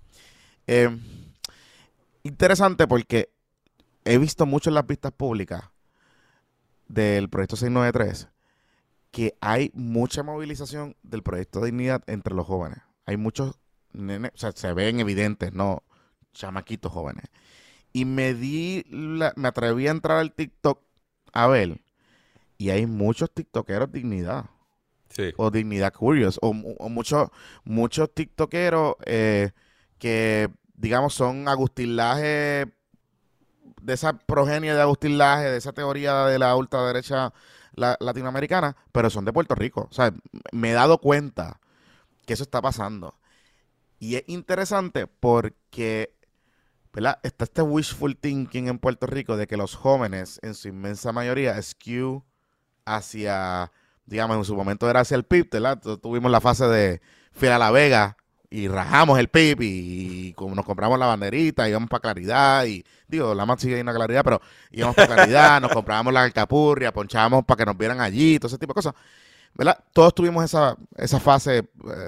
Interesante porque he visto mucho en las vistas públicas del proyecto 693 que hay mucha movilización del proyecto de Dignidad entre los jóvenes. Hay muchos nenes, o sea, se ven evidentes, no chamaquitos jóvenes. Y me atreví a entrar al TikTok a ver, y hay muchos tiktokeros Dignidad. Sí. O Dignidad Curious, o muchos tiktokeros que, digamos, son Agustín Laje, de esa progenie de Agustín Laje, de esa teoría de la ultraderecha latinoamericana, pero son de Puerto Rico. O sea, me he dado cuenta que eso está pasando. Y es interesante porque, ¿verdad? Está este wishful thinking en Puerto Rico de que los jóvenes, en su inmensa mayoría, skew hacia, digamos, en su momento era hacia el PIB, ¿verdad? Tuvimos la fase de fui a La Vega y rajamos el PIB y como nos compramos la banderita, íbamos para Claridad y, digo, la más sigue yendo a Claridad, pero íbamos para Claridad, nos comprábamos la alcapurria, ponchábamos para que nos vieran allí, todo ese tipo de cosas, ¿verdad? Todos tuvimos esa fase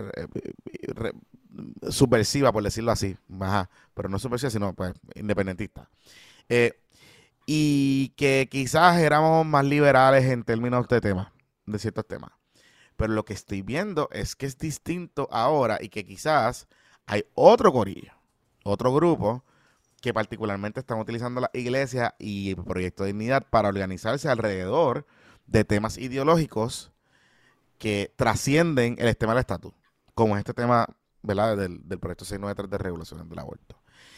subversiva, por decirlo así, ajá, pero no subversiva, sino pues independentista. Y que quizás éramos más liberales en términos de ciertos temas. Pero lo que estoy viendo es que es distinto ahora y que quizás hay otro corillo, otro grupo que particularmente están utilizando la iglesia y el Proyecto de Dignidad para organizarse alrededor de temas ideológicos que trascienden el tema del estatus, como es este tema, ¿verdad?, del Proyecto 693 de regulación del aborto.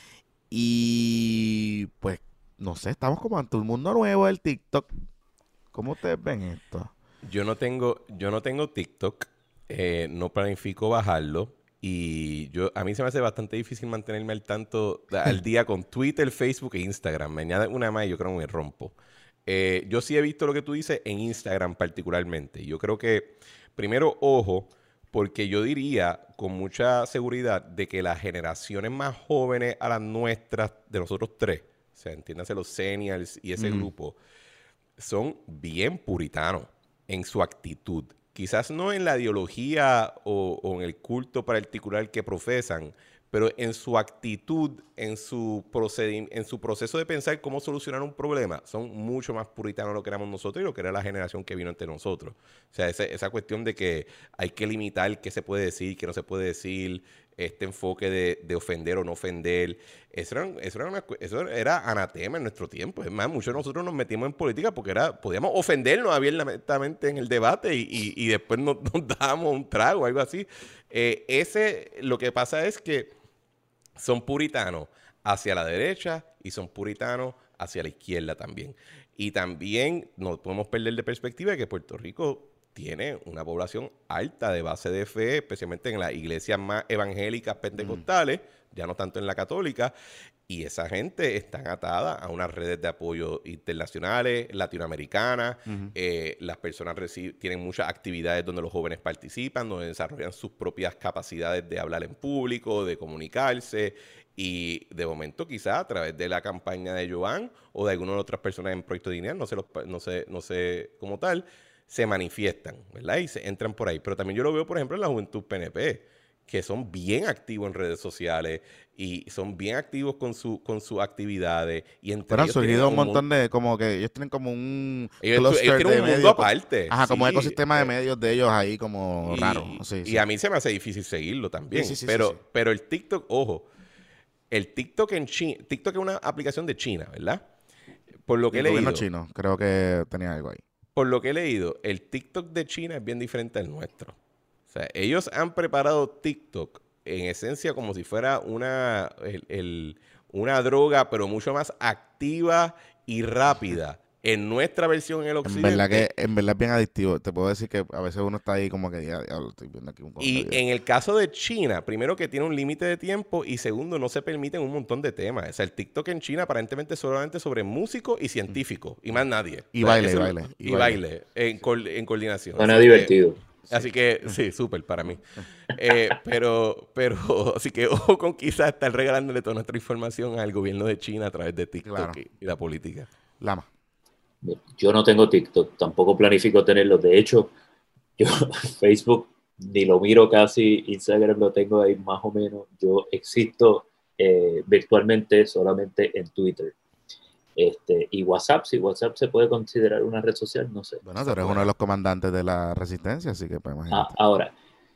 Y pues, no sé, estamos como ante un mundo nuevo del TikTok. ¿Cómo ustedes ven esto? Yo no tengo TikTok, no planifico bajarlo y a mí se me hace bastante difícil mantenerme al día con Twitter, Facebook e Instagram. Me añade una más y yo creo que me rompo. Yo sí he visto lo que tú dices en Instagram particularmente. Yo creo que, primero, ojo, porque yo diría con mucha seguridad de que las generaciones más jóvenes a las nuestras, de nosotros tres, o sea, entiéndase los seniors y ese grupo, son bien puritanos en su actitud. Quizás no en la ideología o en el culto particular que profesan, pero en su actitud, en su proceso de pensar cómo solucionar un problema, son mucho más puritanos de lo que éramos nosotros y lo que era la generación que vino entre nosotros. O sea, esa cuestión de que hay que limitar qué se puede decir, qué no se puede decir, este enfoque de ofender o no ofender, eso era anatema en nuestro tiempo. Es más, muchos de nosotros nos metimos en política porque podíamos ofendernos abiertamente en el debate y después nos dábamos un trago o algo así. Lo que pasa es que son puritanos hacia la derecha y son puritanos hacia la izquierda también. Y también no podemos perder de perspectiva que Puerto Rico tiene una población alta de base de fe, especialmente en las iglesias más evangélicas pentecostales, ya no tanto en la católica, y esa gente está atada a unas redes de apoyo internacionales, latinoamericanas. Las personas tienen muchas actividades donde los jóvenes participan, donde desarrollan sus propias capacidades de hablar en público, de comunicarse, y de momento quizá a través de la campaña de Joan o de algunas otras personas en Proyecto Dignidad, no sé cómo tal, se manifiestan, ¿verdad? Y se entran por ahí. Pero también yo lo veo, por ejemplo, en la juventud PNP, que son bien activos en redes sociales y son bien activos con sus actividades. Y entre han ellos surgido un montón de, como que ellos tienen como un ellos tienen un mundo aparte. Ajá, como sí, un ecosistema de medios de ellos ahí como raro. Y a mí se me hace difícil seguirlo también. Pero el TikTok, ojo, el TikTok en China, TikTok es una aplicación de China, ¿verdad? Por lo que he leído. El gobierno chino, creo que tenía algo ahí. Por lo que he leído, el TikTok de China es bien diferente al nuestro. O sea, ellos han preparado TikTok en esencia como si fuera una droga, pero mucho más activa y rápida. En nuestra versión en el occidente. En verdad es bien adictivo. Te puedo decir que a veces uno está ahí como que ya lo estoy viendo aquí un Y en el caso de China, primero que tiene un límite de tiempo y segundo, no se permiten un montón de temas. O sea, el TikTok en China aparentemente es solamente sobre músicos y científicos y más nadie. Y o sea, baile. en coordinación. Suena divertido. Así que, sí, súper para mí. Pero, así que ojo con quizás estar regalándole toda nuestra información al gobierno de China a través de TikTok Claro. y la política. Lama. Yo no tengo TikTok, tampoco planifico tenerlo. De hecho, yo Facebook ni lo miro casi, Instagram lo tengo ahí más o menos. Yo existo virtualmente solamente en Twitter. Y WhatsApp, si WhatsApp se puede considerar una red social, no sé. Bueno, tú eres uno de los comandantes de la resistencia, así que pues imagínate. Ahora,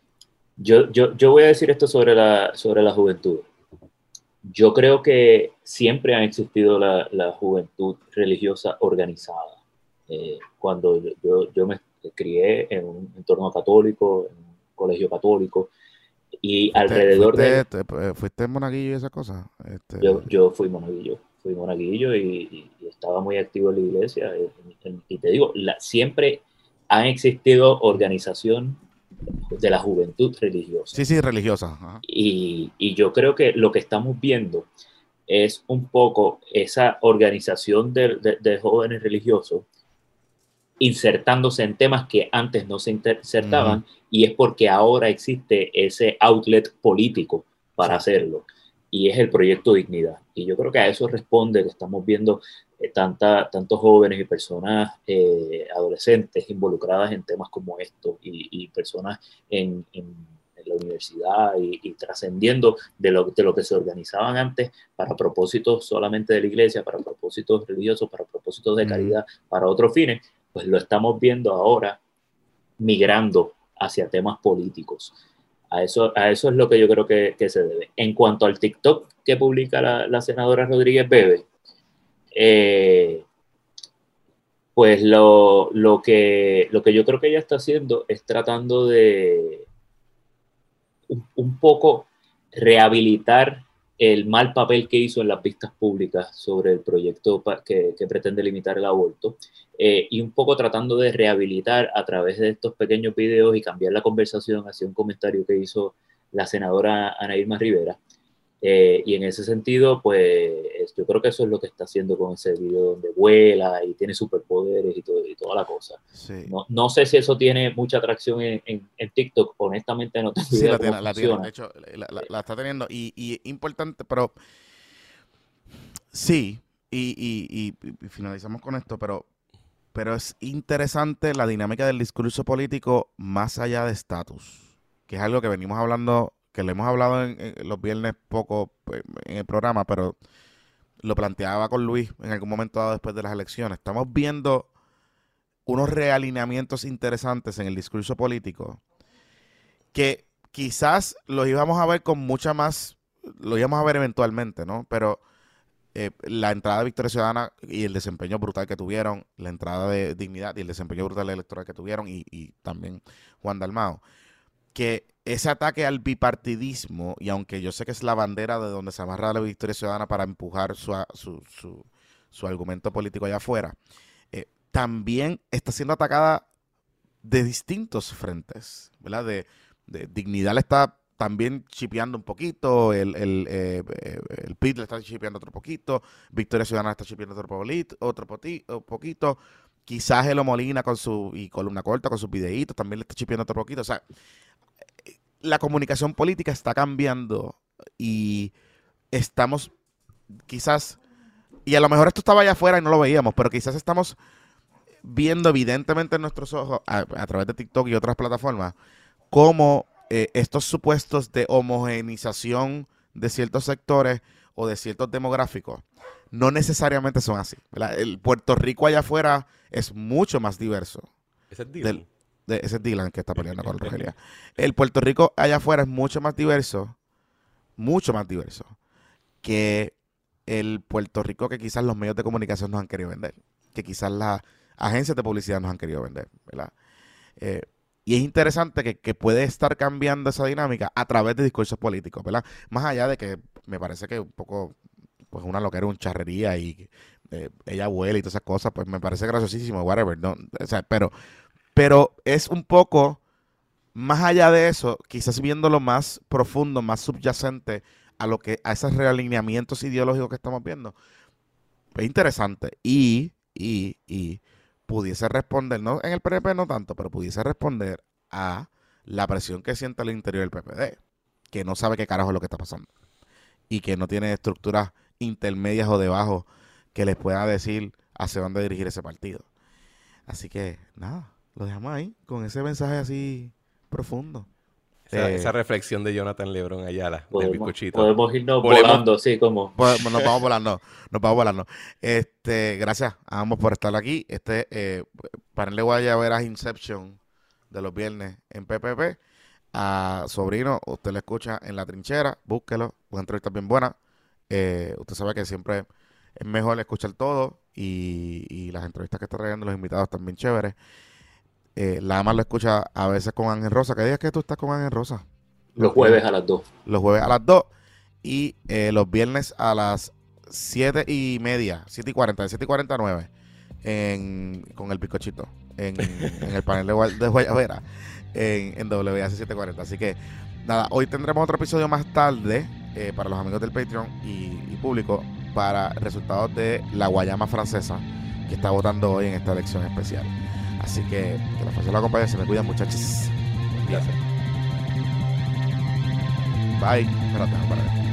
yo voy a decir esto sobre la juventud. Yo creo que siempre ha existido la juventud religiosa organizada. Cuando yo me crié en un entorno católico, en un colegio católico, y alrededor ¿Fuiste monaguillo y esas cosas? Yo fui monaguillo y estaba muy activo en la iglesia. Y te digo, siempre ha existido organización de la juventud religiosa. Sí, religiosa. Ajá. Y yo creo que lo que estamos viendo es un poco esa organización de jóvenes religiosos insertándose en temas que antes no se insertaban, y es porque ahora existe ese outlet político para hacerlo, y es el Proyecto Dignidad. Y yo creo que a eso responde que estamos viendo tantos jóvenes y personas adolescentes involucradas en temas como estos, y personas en la universidad y trascendiendo de lo que se organizaban antes para propósitos solamente de la iglesia, para propósitos religiosos, para propósitos de caridad, para otros fines, pues lo estamos viendo ahora migrando hacia temas políticos. A eso es lo que yo creo que se debe. En cuanto al TikTok que publica la senadora Rodríguez Bebe, pues lo que yo creo que ella está haciendo es tratando de un poco rehabilitar el mal papel que hizo en las vistas públicas sobre el proyecto que pretende limitar el aborto, y un poco tratando de rehabilitar a través de estos pequeños videos y cambiar la conversación hacia un comentario que hizo la senadora Ana Irma Rivera. Y en ese sentido, pues yo creo que eso es lo que está haciendo con ese video donde vuela y tiene superpoderes y toda la cosa. Sí. No sé si eso tiene mucha atracción en TikTok, honestamente no tengo idea cómo la funciona. tiene, de hecho la está teniendo, y importante, pero sí, y finalizamos con esto, pero es interesante la dinámica del discurso político más allá de estatus, que es algo que venimos hablando, que le hemos hablado en los viernes poco pues, en el programa, pero lo planteaba con Luis en algún momento dado después de las elecciones. Estamos viendo unos realineamientos interesantes en el discurso político que quizás los íbamos a ver con mucha más, lo íbamos a ver eventualmente, ¿no? Pero la entrada de Victoria Ciudadana y el desempeño brutal que tuvieron, la entrada de Dignidad y el desempeño brutal electoral que tuvieron, y también Juan Dalmau, que ese ataque al bipartidismo, y aunque yo sé que es la bandera de donde se amarra la Victoria Ciudadana para empujar su argumento político allá afuera, también está siendo atacada de distintos frentes, ¿verdad? De Dignidad le está también chipeando un poquito, el PIT le está chipeando otro poquito, Victoria Ciudadana está chipeando otro poquito, quizás Elo Molina y Columna Corta con sus videitos también le está chipeando otro poquito. O sea, la comunicación política está cambiando y estamos quizás, y a lo mejor esto estaba allá afuera y no lo veíamos, pero quizás estamos viendo evidentemente en nuestros ojos a través de TikTok y otras plataformas cómo estos supuestos de homogenización de ciertos sectores o de ciertos demográficos no necesariamente son así, ¿verdad? El Puerto Rico allá afuera es mucho más diverso. Ese es Dylan. Ese es Dylan que está peleando con Rogelia. El Puerto Rico allá afuera es mucho más diverso que el Puerto Rico que quizás los medios de comunicación nos han querido vender, que quizás las agencias de publicidad nos han querido vender, ¿verdad? Y es interesante que puede estar cambiando esa dinámica a través de discursos políticos, ¿verdad? Más allá de que me parece que un poco, pues una loquera, un charrería y ella abuela y todas esas cosas, pues me parece graciosísimo, whatever, ¿no? O sea, pero es un poco, más allá de eso, quizás viéndolo más profundo, más subyacente a esos realineamientos ideológicos que estamos viendo. Es interesante y pudiese responder, no en el PNP no tanto, pero pudiese responder a la presión que siente al interior del PPD, que no sabe qué carajo es lo que está pasando y que no tiene estructuras intermedias o debajo que les pueda decir hacia dónde dirigir ese partido. Así que, nada, lo dejamos ahí con ese mensaje así profundo. Esa reflexión de Jonathan Lebron Ayala, del bizcochito. Podemos irnos volando, sí, como. Nos vamos volando. Gracias a ambos por estar aquí. Panel Guayaberas Inception de los viernes en PPP. A Sobrino, usted lo escucha en La Trinchera, búsquelo, una entrevista bien buena. Usted sabe que siempre es mejor escuchar todo y las entrevistas que está trayendo los invitados están bien chéveres. La ama lo escucha a veces con Ángel Rosa. ¿Qué días que tú estás con Ángel Rosa? Los jueves a las 2. Los jueves a las 2 y los viernes a las 7:30, 7:40, de 7:49 con el bizcochito en el panel de Guayabera en WAC 740. Así que nada, hoy tendremos otro episodio más tarde para los amigos del Patreon y público para resultados de la Guayama francesa que está votando hoy en esta elección especial. Así que la fuerza la acompañe. Se me cuidan, muchachos. Gracias. Bye. Espérate,